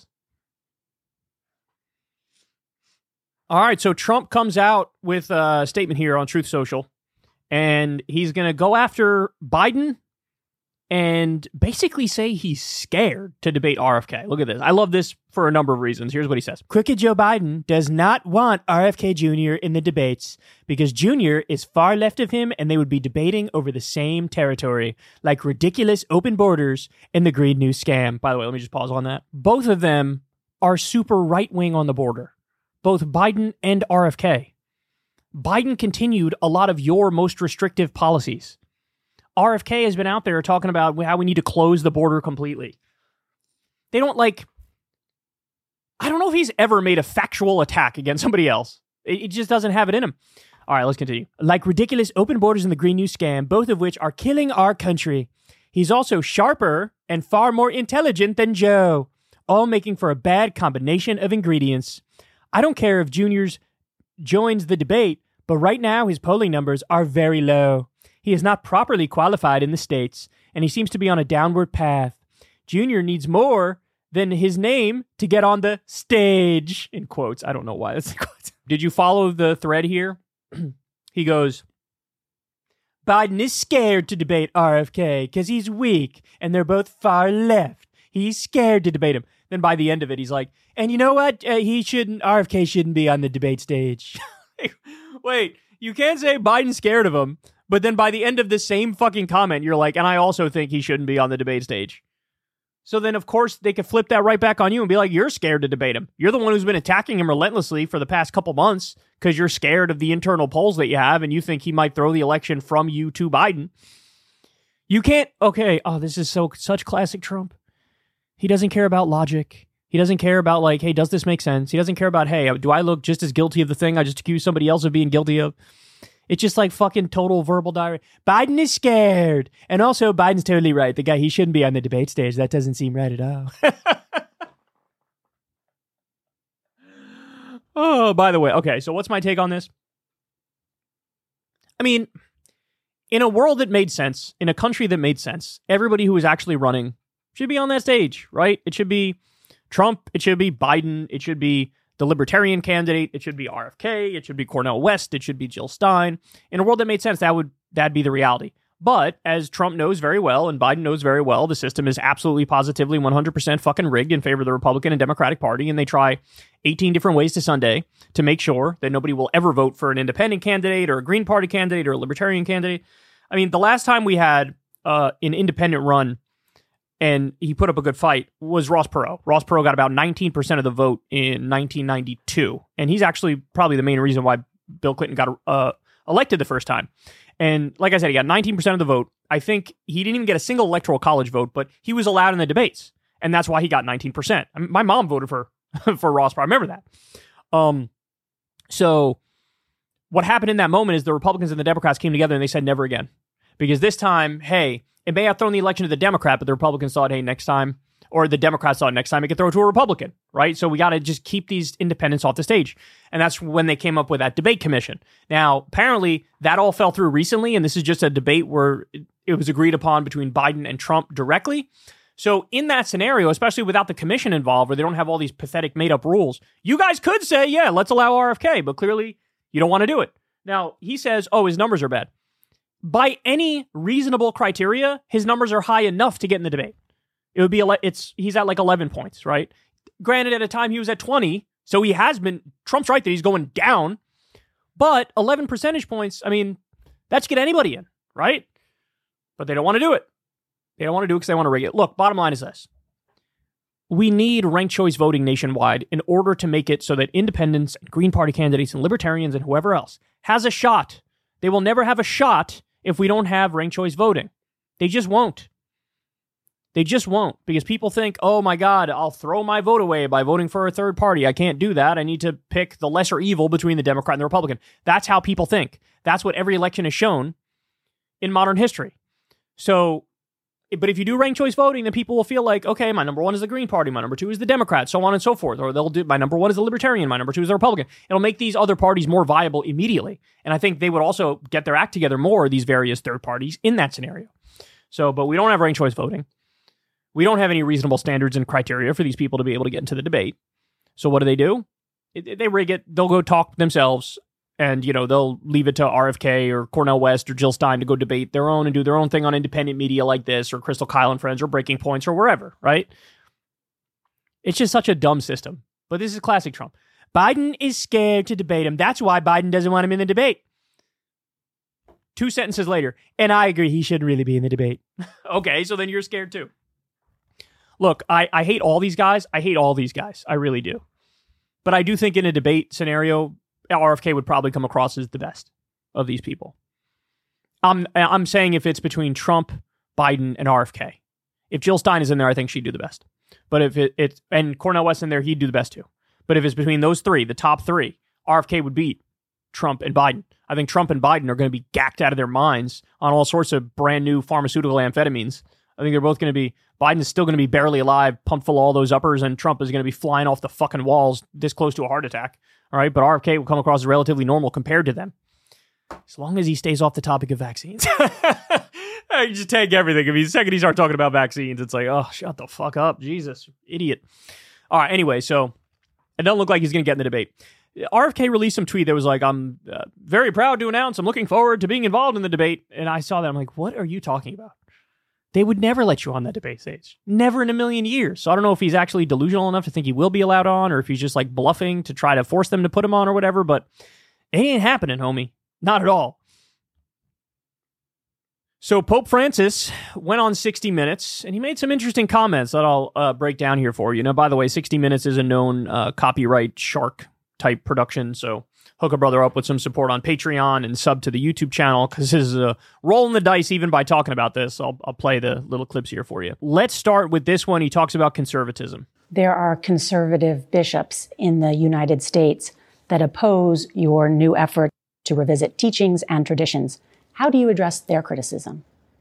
All right, so Trump comes out with a statement here on Truth Social, and he's going to go after Biden and basically say he's scared to debate RFK. Look at this. I love this for a number of reasons. Here's what he says. Crooked Joe Biden does not want RFK Jr. in the debates because Jr. is far left of him and they would be debating over the same territory, like ridiculous open borders and the Green New scam. By the way, let me just pause on that. Both of them are super right-wing on the border. Both Biden and RFK. Biden continued a lot of your most restrictive policies. RFK has been out there talking about how we need to close the border completely. They don't I don't know if he's ever made a factual attack against somebody else. It just doesn't have it in him. All right, let's continue. Like ridiculous open borders and the Green New scam, both of which are killing our country. He's also sharper and far more intelligent than Joe, all making for a bad combination of ingredients. I don't care if Junior's joins the debate, but right now his polling numbers are very low. He is not properly qualified in the states, and he seems to be on a downward path. Junior needs more than his name to get on the stage, in quotes. I don't know why that's in quotes. Did you follow the thread here? He goes, Biden is scared to debate RFK because he's weak, and they're both far left. He's scared to debate him. Then by the end of it, he's like, and you know what? RFK shouldn't be on the debate stage. Wait, you can't say Biden's scared of him. But then by the end of the same fucking comment, you're like, and I also think he shouldn't be on the debate stage. So then, of course, they could flip that right back on you and be like, you're scared to debate him. You're the one who's been attacking him relentlessly for the past couple months because you're scared of the internal polls that you have and you think he might throw the election from you to Biden. You can't, okay, oh, this is such classic Trump. He doesn't care about logic. He doesn't care about like, hey, does this make sense? He doesn't care about, hey, do I look just as guilty of the thing I just accused somebody else of being guilty of? It's just like fucking total verbal diarrhea. Biden is scared. And also, Biden's totally right. The guy, he shouldn't be on the debate stage. That doesn't seem right at all. Oh, by the way. Okay, so what's my take on this? I mean, in a world that made sense, in a country that made sense, everybody who is actually running should be on that stage, right? It should be Trump. It should be Biden. It should be the Libertarian candidate. It should be RFK. It should be Cornel West. It should be Jill Stein. In a world that made sense, that'd be the reality. But as Trump knows very well and Biden knows very well, the system is absolutely positively 100% fucking rigged in favor of the Republican and Democratic Party. And they try 18 different ways to Sunday to make sure that nobody will ever vote for an independent candidate or a Green Party candidate or a Libertarian candidate. I mean, the last time we had an independent run and he put up a good fight was Ross Perot. Ross Perot got about 19% of the vote in 1992. And he's actually probably the main reason why Bill Clinton got elected the first time. And like I said, he got 19% of the vote. I think he didn't even get a single electoral college vote, but he was allowed in the debates. And that's why he got 19%. I mean, my mom voted for Ross Perot. I remember that. So what happened in that moment is the Republicans and the Democrats came together and they said never again. Because this time, hey, it may have thrown the election to the Democrat, but the Republicans thought, hey, next time, or the Democrats thought next time it could throw it to a Republican, right? So we got to just keep these independents off the stage. And that's when they came up with that debate commission. Now, apparently, that all fell through recently, and this is just a debate where it was agreed upon between Biden and Trump directly. So in that scenario, especially without the commission involved, where they don't have all these pathetic made-up rules, you guys could say, yeah, let's allow RFK, but clearly you don't want to do it. Now, he says, oh, his numbers are bad. by any reasonable criteria, his numbers are high enough to get in the debate. It would be he's at like 11 points, right? Granted, at a time he was at 20, so he has been. Trump's right that he's going down, but 11 percentage points. I mean, that should get anybody in, right? But they don't want to do it. They don't want to do it because they want to rig it. Look, bottom line is this. We need ranked choice voting nationwide in order to make it so that independents and Green Party candidates and libertarians and whoever else has a shot. They will never have a shot if we don't have ranked choice voting. They just won't. They just won't, because people think, oh my God, I'll throw my vote away by voting for a third party. I can't do that. I need to pick the lesser evil between the Democrat and the Republican. That's how people think. That's what every election has shown in modern history. So, but if you do ranked choice voting, then people will feel like, okay, my number one is the Green Party, my number two is the Democrat, so on and so forth. Or they'll do, my number one is the Libertarian, my number two is the Republican. It'll make these other parties more viable immediately. And I think they would also get their act together more, these various third parties, in that scenario. So, but we don't have ranked choice voting. We don't have any reasonable standards and criteria for these people to be able to get into the debate. So what do? They rig it. They'll go talk themselves, and they'll leave it to RFK or Cornel West or Jill Stein to go debate their own and do their own thing on independent media like this, or Crystal Kyle and Friends, or Breaking Points, or wherever, right? It's just such a dumb system. But this is classic Trump. Biden is scared to debate him. That's why Biden doesn't want him in the debate. 2 sentences later, and I agree, he shouldn't really be in the debate. Okay, so then you're scared too. Look, I hate all these guys. I really do. But I do think in a debate scenario, RFK would probably come across as the best of these people. I'm saying if it's between Trump, Biden, and RFK. If Jill Stein is in there, I think she'd do the best. But if it's and Cornel West in there, he'd do the best too. But if it's between those three, the top three, RFK would beat Trump and Biden. I think Trump and Biden are going to be gacked out of their minds on all sorts of brand new pharmaceutical amphetamines. I think they're both going to be, Biden's still going to be barely alive, pumped full of all those uppers, and Trump is going to be flying off the fucking walls this close to a heart attack. All right, but RFK will come across as relatively normal compared to them. As long as he stays off the topic of vaccines. You just take everything. I mean, the second he starts talking about vaccines, it's like, oh, shut the fuck up. Jesus, idiot. All right, anyway, so it doesn't look like he's going to get in the debate. RFK released some tweet that was like, I'm very proud to announce I'm looking forward to being involved in the debate. And I saw that. I'm like, what are you talking about? They would never let you on that debate stage. Never in a million years. So I don't know if he's actually delusional enough to think he will be allowed on, or if he's just like bluffing to try to force them to put him on or whatever, but it ain't happening, homie. Not at all. So Pope Francis went on 60 Minutes, and he made some interesting comments that I'll break down here for you. Now, by the way, 60 Minutes is a known copyright shark type production, so hook a brother up with some support on Patreon and sub to the YouTube channel, because this is rolling the dice even by talking about this. I'll play the little clips here for you. Let's start with this one. He talks about conservatism. There are conservative bishops in the United States that oppose your new effort to revisit teachings and traditions. How do you address their criticism?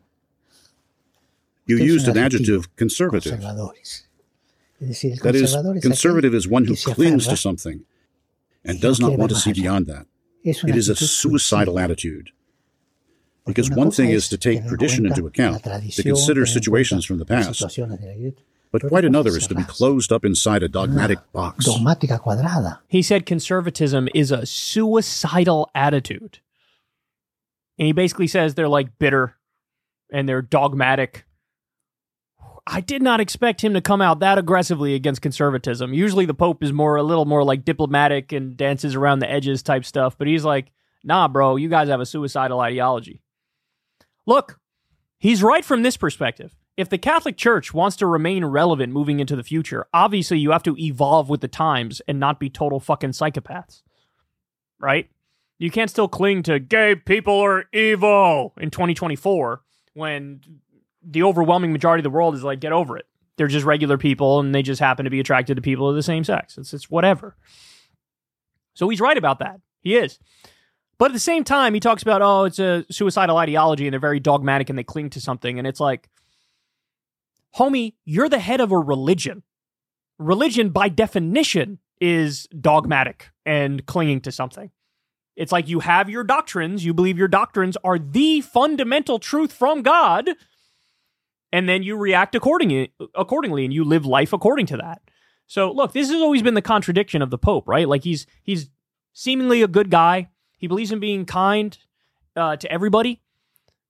You used an adjective, conservative. That is, conservative is one who clings to something and does not want to see beyond that. It is a suicidal attitude. Because one thing is to take tradition into account, to consider situations from the past, but quite another is to be closed up inside a dogmatic box. He said conservatism is a suicidal attitude. And he basically says they're like bitter and they're dogmatic. I did not expect him to come out that aggressively against conservatism. Usually the Pope is a little more like diplomatic and dances around the edges type stuff. But he's like, nah, bro, you guys have a suicidal ideology. Look, he's right from this perspective. If the Catholic Church wants to remain relevant moving into the future, obviously you have to evolve with the times and not be total fucking psychopaths. Right? You can't still cling to gay people are evil in 2024 when the overwhelming majority of the world is like, get over it. They're just regular people and they just happen to be attracted to people of the same sex. It's whatever. So he's right about that. He is. But at the same time, he talks about, it's a suicidal ideology and they're very dogmatic and they cling to something. And it's like, homie, you're the head of a religion. Religion, by definition, is dogmatic and clinging to something. It's like you have your doctrines, you believe your doctrines are the fundamental truth from God, and then you react accordingly and you live life according to that. So look, this has always been the contradiction of the Pope, right? Like he's seemingly a good guy. He believes in being kind to everybody,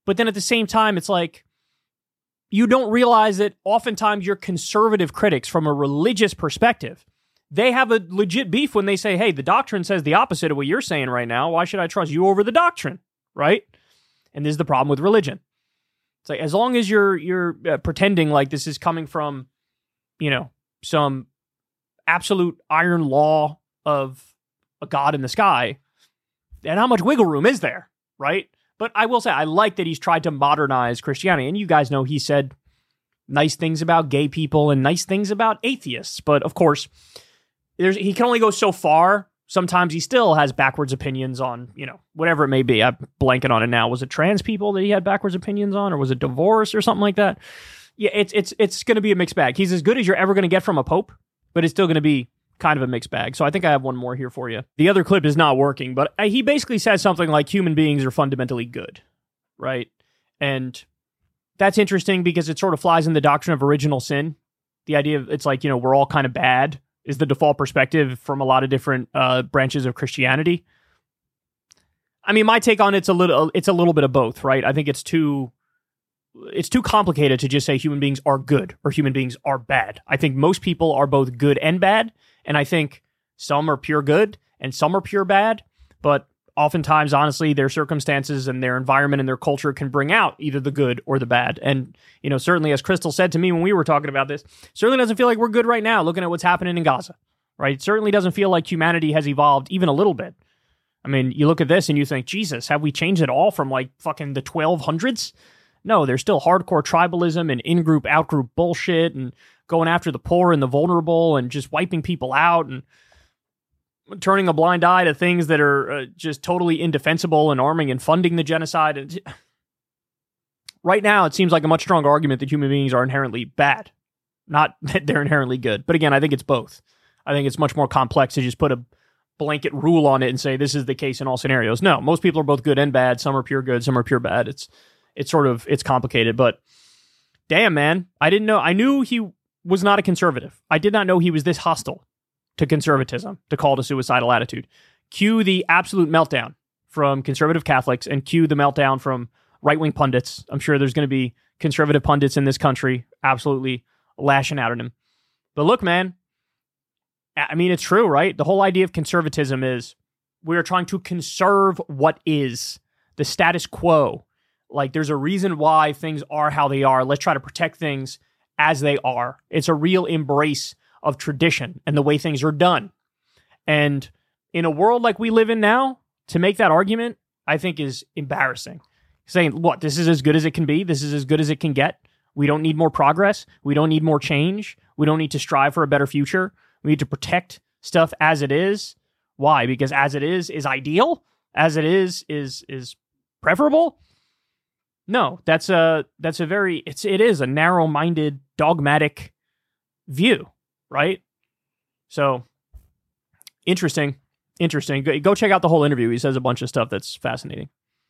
But then at the same time, it's like, you don't realize that oftentimes your conservative critics from a religious perspective, they have a legit beef when they say, hey, the doctrine says the opposite of what you're saying right now. Why should I trust you over the doctrine? Right? And this is the problem with religion. It's like, as long as you're pretending like this is coming from, some absolute iron law of a God in the sky, and how much wiggle room is there, right? But I will say, I like that he's tried to modernize Christianity. And you guys know he said nice things about gay people and nice things about atheists. But of course, he can only go so far. Sometimes he still has backwards opinions on, whatever it may be. I'm blanking on it now. Was it trans people that he had backwards opinions on? Or was it divorce or something like that? Yeah, it's going to be a mixed bag. He's as good as you're ever going to get from a pope, but it's still going to be kind of a mixed bag. So I think I have one more here for you. The other clip is not working, but he basically says something like human beings are fundamentally good, right? And that's interesting because it sort of flies in the doctrine of original sin. The idea of, it's like, we're all kind of bad is the default perspective from a lot of different branches of Christianity. I mean, my take on it's a little bit of both, right? I think it's too complicated to just say human beings are good or human beings are bad. I think most people are both good and bad. And I think some are pure good and some are pure bad, but oftentimes, honestly, their circumstances and their environment and their culture can bring out either the good or the bad. And, certainly as Crystal said to me when we were talking about this, certainly doesn't feel like we're good right now looking at what's happening in Gaza, right? It certainly doesn't feel like humanity has evolved even a little bit. I mean, you look at this and you think, Jesus, have we changed at all from like fucking the 1200s? No, there's still hardcore tribalism and in-group, out-group bullshit and going after the poor and the vulnerable and just wiping people out and turning a blind eye to things that are just totally indefensible and arming and funding the genocide. And right now, it seems like a much stronger argument that human beings are inherently bad, not that they're inherently good. But again, I think it's both. I think it's much more complex to just put a blanket rule on it and say this is the case in all scenarios. No, most people are both good and bad. Some are pure good, some are pure bad. It's complicated, but damn, man, I didn't know. I knew he was not a conservative. I did not know he was this hostile to conservatism, to call it a suicidal attitude. Cue the absolute meltdown from conservative Catholics and cue the meltdown from right-wing pundits. I'm sure there's going to be conservative pundits in this country absolutely lashing out at him. But look, man, I mean, it's true, right? The whole idea of conservatism is we are trying to conserve what is the status quo. Like, there's a reason why things are how they are. Let's try to protect things as they are. It's a real embrace of tradition and the way things are done. And in a world like we live in now, to make that argument, I think is embarrassing. Saying, what, this is as good as it can be? This is as good as it can get? We don't need more progress. We don't need more change. We don't need to strive for a better future. We need to protect stuff as it is. Why? Because as it is ideal? As it is preferable? No, it is a narrow-minded, dogmatic view, right? So, interesting. Go check out the whole interview. He says a bunch of stuff that's fascinating.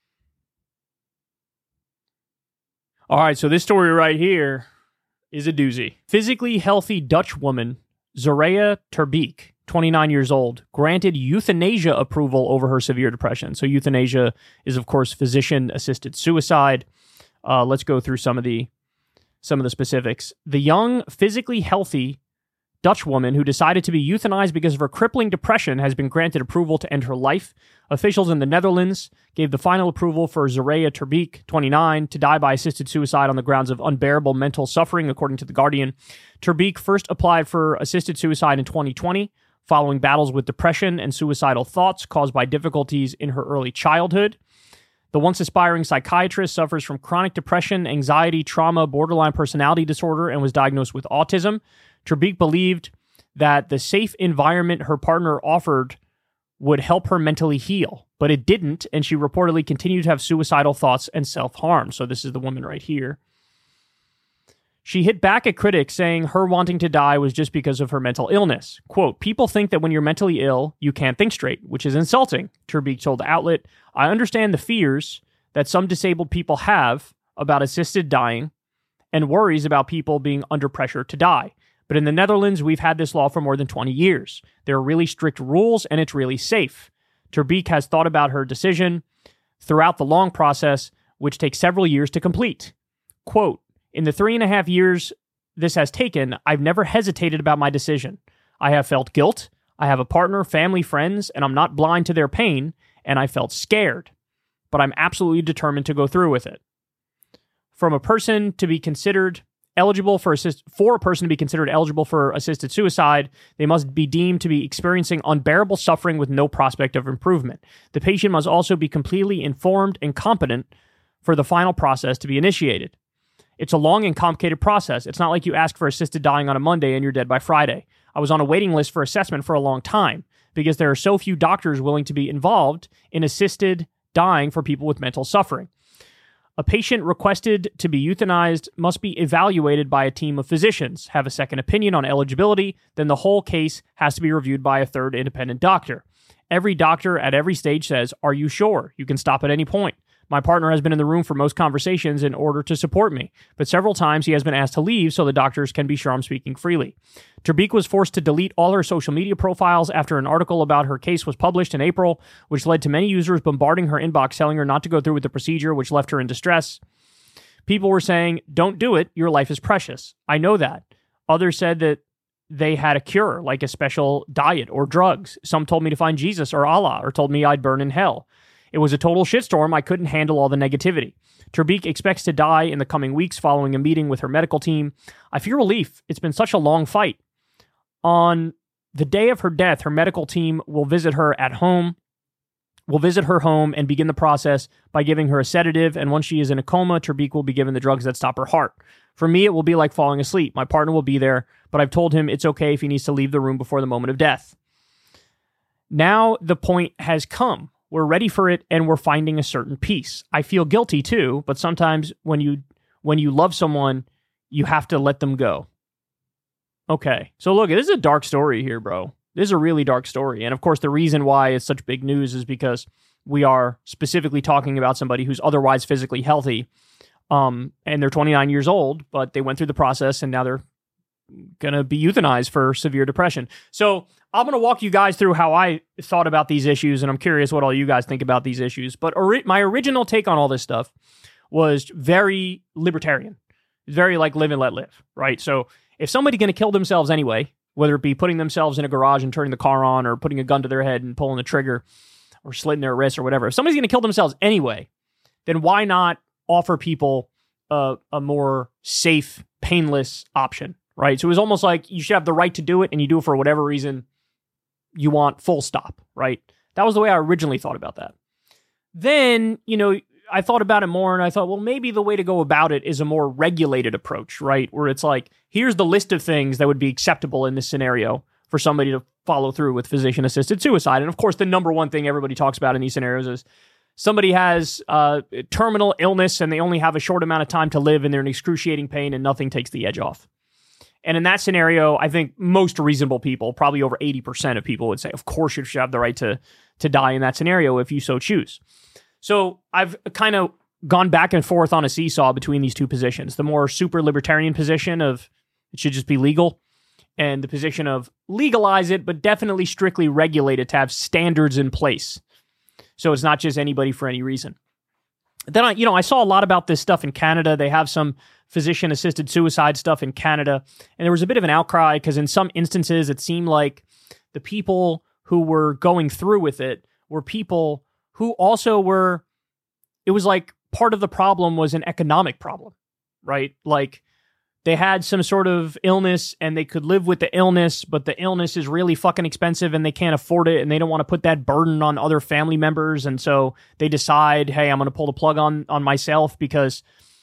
All right, so this story right here is a doozy. Physically healthy Dutch woman, Zoraya Terbeek, 29 years old, granted euthanasia approval over her severe depression. So euthanasia is, of course, physician-assisted suicide. Let's go through some of the specifics. The young, physically healthy Dutch woman who decided to be euthanized because of her crippling depression has been granted approval to end her life. Officials in the Netherlands gave the final approval for Zoraya Terbeek, 29, to die by assisted suicide on the grounds of unbearable mental suffering, according to The Guardian. Terbeek first applied for assisted suicide in 2020, following battles with depression and suicidal thoughts caused by difficulties in her early childhood. The once aspiring psychiatrist suffers from chronic depression, anxiety, trauma, borderline personality disorder, and was diagnosed with autism. Terbeek believed that the safe environment her partner offered would help her mentally heal, but it didn't, and she reportedly continued to have suicidal thoughts and self-harm. So this is the woman right here. She hit back at critics, saying her wanting to die was just because of her mental illness. Quote, "People think that when you're mentally ill, you can't think straight, which is insulting," Terbeek told the outlet. "I understand the fears that some disabled people have about assisted dying and worries about people being under pressure to die. But in the Netherlands, we've had this law for more than 20 years. There are really strict rules, and it's really safe." Terbeek has thought about her decision throughout the long process. which takes several years to complete. Quote, in the 3.5 years this has taken, I've never hesitated about my decision. I have felt guilt. I have a partner, family, friends, and I'm not blind to their pain, and I felt scared. But I'm absolutely determined to go through with it. For a person to be considered eligible for assisted suicide, they must be deemed to be experiencing unbearable suffering with no prospect of improvement. The patient must also be completely informed and competent for the final process to be initiated. It's a long and complicated process. It's not like you ask for assisted dying on a Monday and you're dead by Friday. I was on a waiting list for assessment for a long time because there are so few doctors willing to be involved in assisted dying for people with mental suffering. A patient requested to be euthanized must be evaluated by a team of physicians, have a second opinion on eligibility, then the whole case has to be reviewed by a third independent doctor. Every doctor at every stage says, "Are you sure? You can stop at any point." My partner has been in the room for most conversations in order to support me, but several times he has been asked to leave so the doctors can be sure I'm speaking freely. Terbeek was forced to delete all her social media profiles after an article about her case was published in April, which led to many users bombarding her inbox telling her not to go through with the procedure, which left her in distress. People were saying, "Don't do it, your life is precious." I know that. Others said that they had a cure, like a special diet or drugs. Some told me to find Jesus or Allah, or told me I'd burn in hell. It was a total shitstorm. I couldn't handle all the negativity. Terbeek expects to die in the coming weeks following a meeting with her medical team. I feel relief. It's been such a long fight. On the day of her death, her medical team will visit her home and begin the process by giving her a sedative. And once she is in a coma, Terbeek will be given the drugs that stop her heart. For me, it will be like falling asleep. My partner will be there, but I've told him it's okay if he needs to leave the room before the moment of death. Now the point has come. We're ready for it, and we're finding a certain peace. I feel guilty too, but sometimes when you love someone, you have to let them go. Okay, so look, this is a dark story here, bro. This is a really dark story, and of course, the reason why it's such big news is because we are specifically talking about somebody who's otherwise physically healthy, and they're 29 years old, but they went through the process, and now they're gonna be euthanized for severe depression. So I'm going to walk you guys through how I thought about these issues, and I'm curious what all you guys think about these issues. But my original take on all this stuff was very libertarian. Very like live and let live, right? So if somebody's going to kill themselves anyway, whether it be putting themselves in a garage and turning the car on, or putting a gun to their head and pulling the trigger, or slitting their wrist or whatever, if somebody's going to kill themselves anyway, then why not offer people a more safe, painless option, right? So it was almost like you should have the right to do it, and you do it for whatever reason you want, full stop, right? That was the way I originally thought about that. Then, I thought about it more, and I thought, well, maybe the way to go about it is a more regulated approach, right? Where it's like, here's the list of things that would be acceptable in this scenario for somebody to follow through with physician-assisted suicide. And of course, the number one thing everybody talks about in these scenarios is somebody has terminal illness, and they only have a short amount of time to live, and they're in excruciating pain, and nothing takes the edge off. And in that scenario, I think most reasonable people, probably over 80% of people, would say, of course you should have the right to die in that scenario if you so choose. So I've kind of gone back and forth on a seesaw between these two positions. The more super libertarian position of it should just be legal, and the position of legalize it, but definitely strictly regulate it to have standards in place. So it's not just anybody for any reason. Then I saw a lot about this stuff in Canada. They have some physician-assisted suicide stuff in Canada, and there was a bit of an outcry because in some instances it seemed like the people who were going through with it were people who also were, it was like part of the problem was an economic problem, right? Like they had some sort of illness and they could live with the illness, but the illness is really fucking expensive and they can't afford it, and they don't want to put that burden on other family members. And so they decide, hey, I'm going to pull the plug on myself because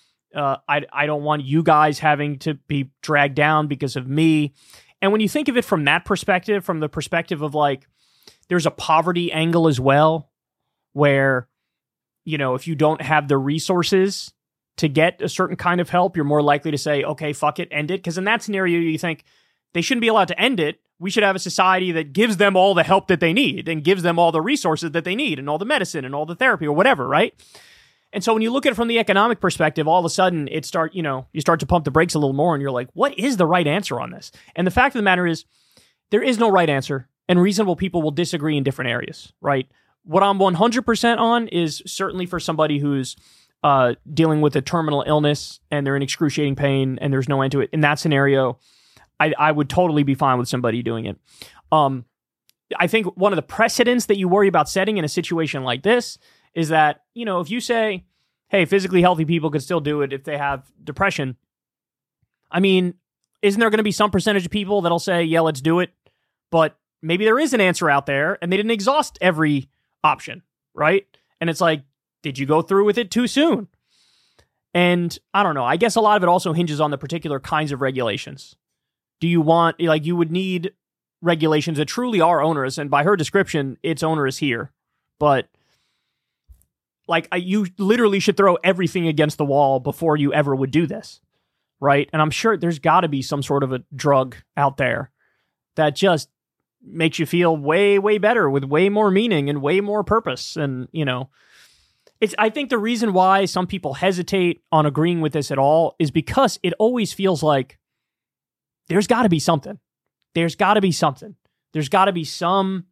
I don't want you guys having to be dragged down because of me. And when you think of it from that perspective, from the perspective of like, there's a poverty angle as well, where, if you don't have the resources to get a certain kind of help, you're more likely to say, okay, fuck it, end it. Because in that scenario, you think they shouldn't be allowed to end it. We should have a society that gives them all the help that they need and gives them all the resources that they need and all the medicine and all the therapy or whatever, right? And so when you look at it from the economic perspective, all of a sudden you start to pump the brakes a little more, and you're like, what is the right answer on this? And the fact of the matter is, there is no right answer, and reasonable people will disagree in different areas, right? What I'm 100% on is certainly for somebody who's dealing with a terminal illness and they're in excruciating pain and there's no end to it. In that scenario, I would totally be fine with somebody doing it. I think one of the precedents that you worry about setting in a situation like this is that, you know, if you say, hey, physically healthy people could still do it if they have depression, I mean, isn't there going to be some percentage of people that'll say, yeah, let's do it? But maybe there is an answer out there and they didn't exhaust every option, right? And it's like, did you go through with it too soon? And I don't know. I guess a lot of it also hinges on the particular kinds of regulations. Do you want, like, you would need regulations that truly are onerous, and by her description, it's onerous here. But like, you literally should throw everything against the wall before you ever would do this, right? And I'm sure there's got to be some sort of a drug out there that just makes you feel way, way better with way more meaning and way more purpose. And, you know, I think the reason why some people hesitate on agreeing with this at all is because it always feels like there's got to be something. There's got to be something. There's got to be some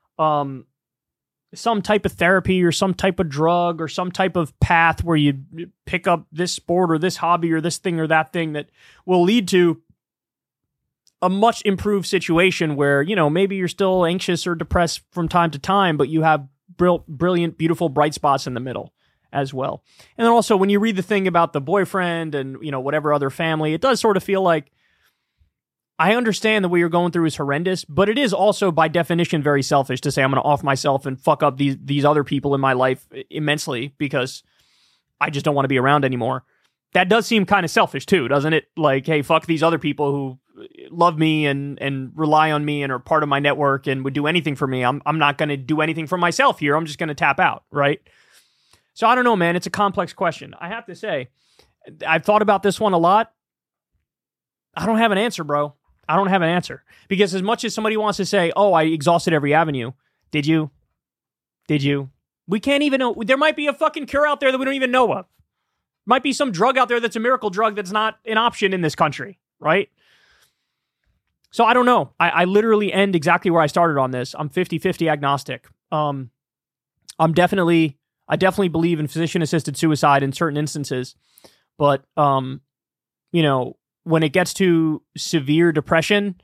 type of therapy or some type of drug or some type of path where you pick up this sport or this hobby or this thing or that thing that will lead to a much improved situation where, you know, maybe you're still anxious or depressed from time to time, but you have brilliant, beautiful, bright spots in the middle as well. And then also when you read the thing about the boyfriend and, you know, whatever other family, it does sort of feel like, I understand that what you're going through is horrendous, but it is also by definition very selfish to say I'm going to off myself and fuck up these other people in my life immensely because I just don't want to be around anymore. That does seem kind of selfish too, doesn't it? Like, hey, fuck these other people who love me and rely on me and are part of my network and would do anything for me. I'm not going to do anything for myself here. I'm just going to tap out, right? So I don't know, man. It's a complex question. I have to say, I've thought about this one a lot. I don't have an answer, bro. I don't have an answer. Because as much as somebody wants to say, oh, I exhausted every avenue, did you? Did you? We can't even know. There might be a fucking cure out there that we don't even know of. Might be some drug out there that's a miracle drug that's not an option in this country, right? So I don't know. I literally end exactly where I started on this. I'm 50-50 agnostic. I definitely believe in physician-assisted suicide in certain instances. But, you know, when it gets to severe depression,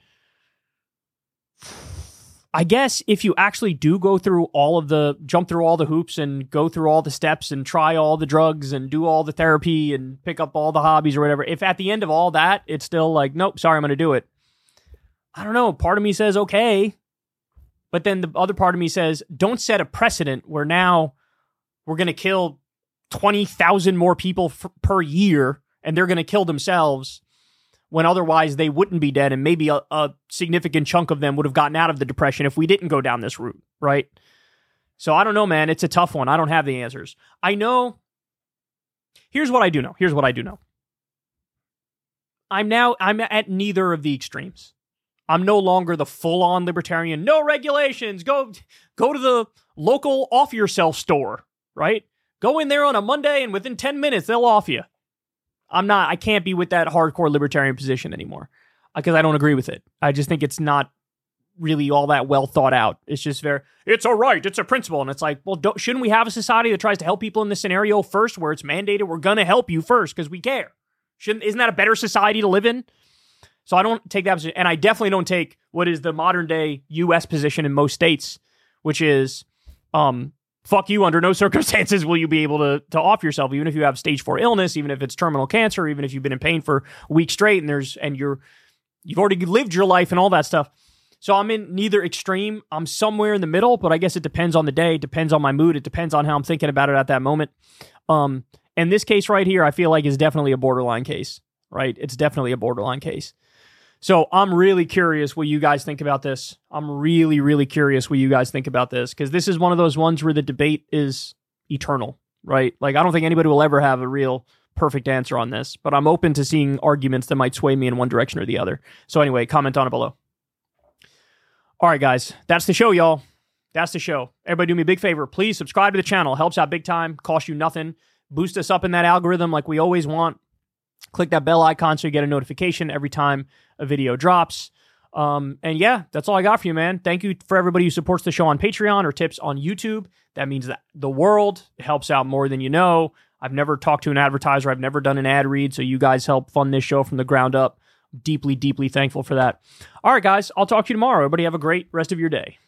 I guess if you actually do jump through all the hoops and go through all the steps and try all the drugs and do all the therapy and pick up all the hobbies or whatever, if at the end of all that, it's still like, nope, sorry, I'm going to do it. I don't know. Part of me says, okay. But then the other part of me says, don't set a precedent where now we're going to kill 20,000 more people per year and they're going to kill themselves when otherwise they wouldn't be dead, and maybe a significant chunk of them would have gotten out of the depression if we didn't go down this route, right? So I don't know, man. It's a tough one. I don't have the answers. I know. Here's what I do know. I'm at neither of the extremes. I'm no longer the full-on libertarian. No regulations. Go to the local off-yourself store, right? Go in there on a Monday, and within 10 minutes, they'll off you. I can't be with that hardcore libertarian position anymore because I don't agree with it. I just think it's not really all that well thought out. It's just it's a right, it's a principle. And it's like, well, shouldn't we have a society that tries to help people in this scenario first, where it's mandated we're going to help you first because we care? Isn't that a better society to live in? So I don't take that position. And I definitely don't take what is the modern day U.S. position in most states, which is, fuck you, under no circumstances will you be able to off yourself, even if you have stage 4 illness, even if it's terminal cancer, even if you've been in pain for weeks straight and you've already lived your life and all that stuff. So I'm in neither extreme. I'm somewhere in the middle, but I guess it depends on the day, it depends on my mood, it depends on how I'm thinking about it at that moment. And this case right here, I feel like is definitely a borderline case, right? It's definitely a borderline case. So I'm really curious what you guys think about this. I'm really, really curious what you guys think about this, because this is one of those ones where the debate is eternal, right? Like, I don't think anybody will ever have a real perfect answer on this, but I'm open to seeing arguments that might sway me in one direction or the other. So anyway, comment on it below. All right, guys, that's the show, y'all. That's the show. Everybody do me a big favor. Please subscribe to the channel. Helps out big time. Costs you nothing. Boost us up in that algorithm like we always want. Click that bell icon so you get a notification every time a video drops. And yeah, that's all I got for you, man. Thank you for everybody who supports the show on Patreon or tips on YouTube. That means that the world. It helps out more than you know. I've never talked to an advertiser. I've never done an ad read. So you guys help fund this show from the ground up. Deeply, deeply thankful for that. All right, guys, I'll talk to you tomorrow. Everybody have a great rest of your day.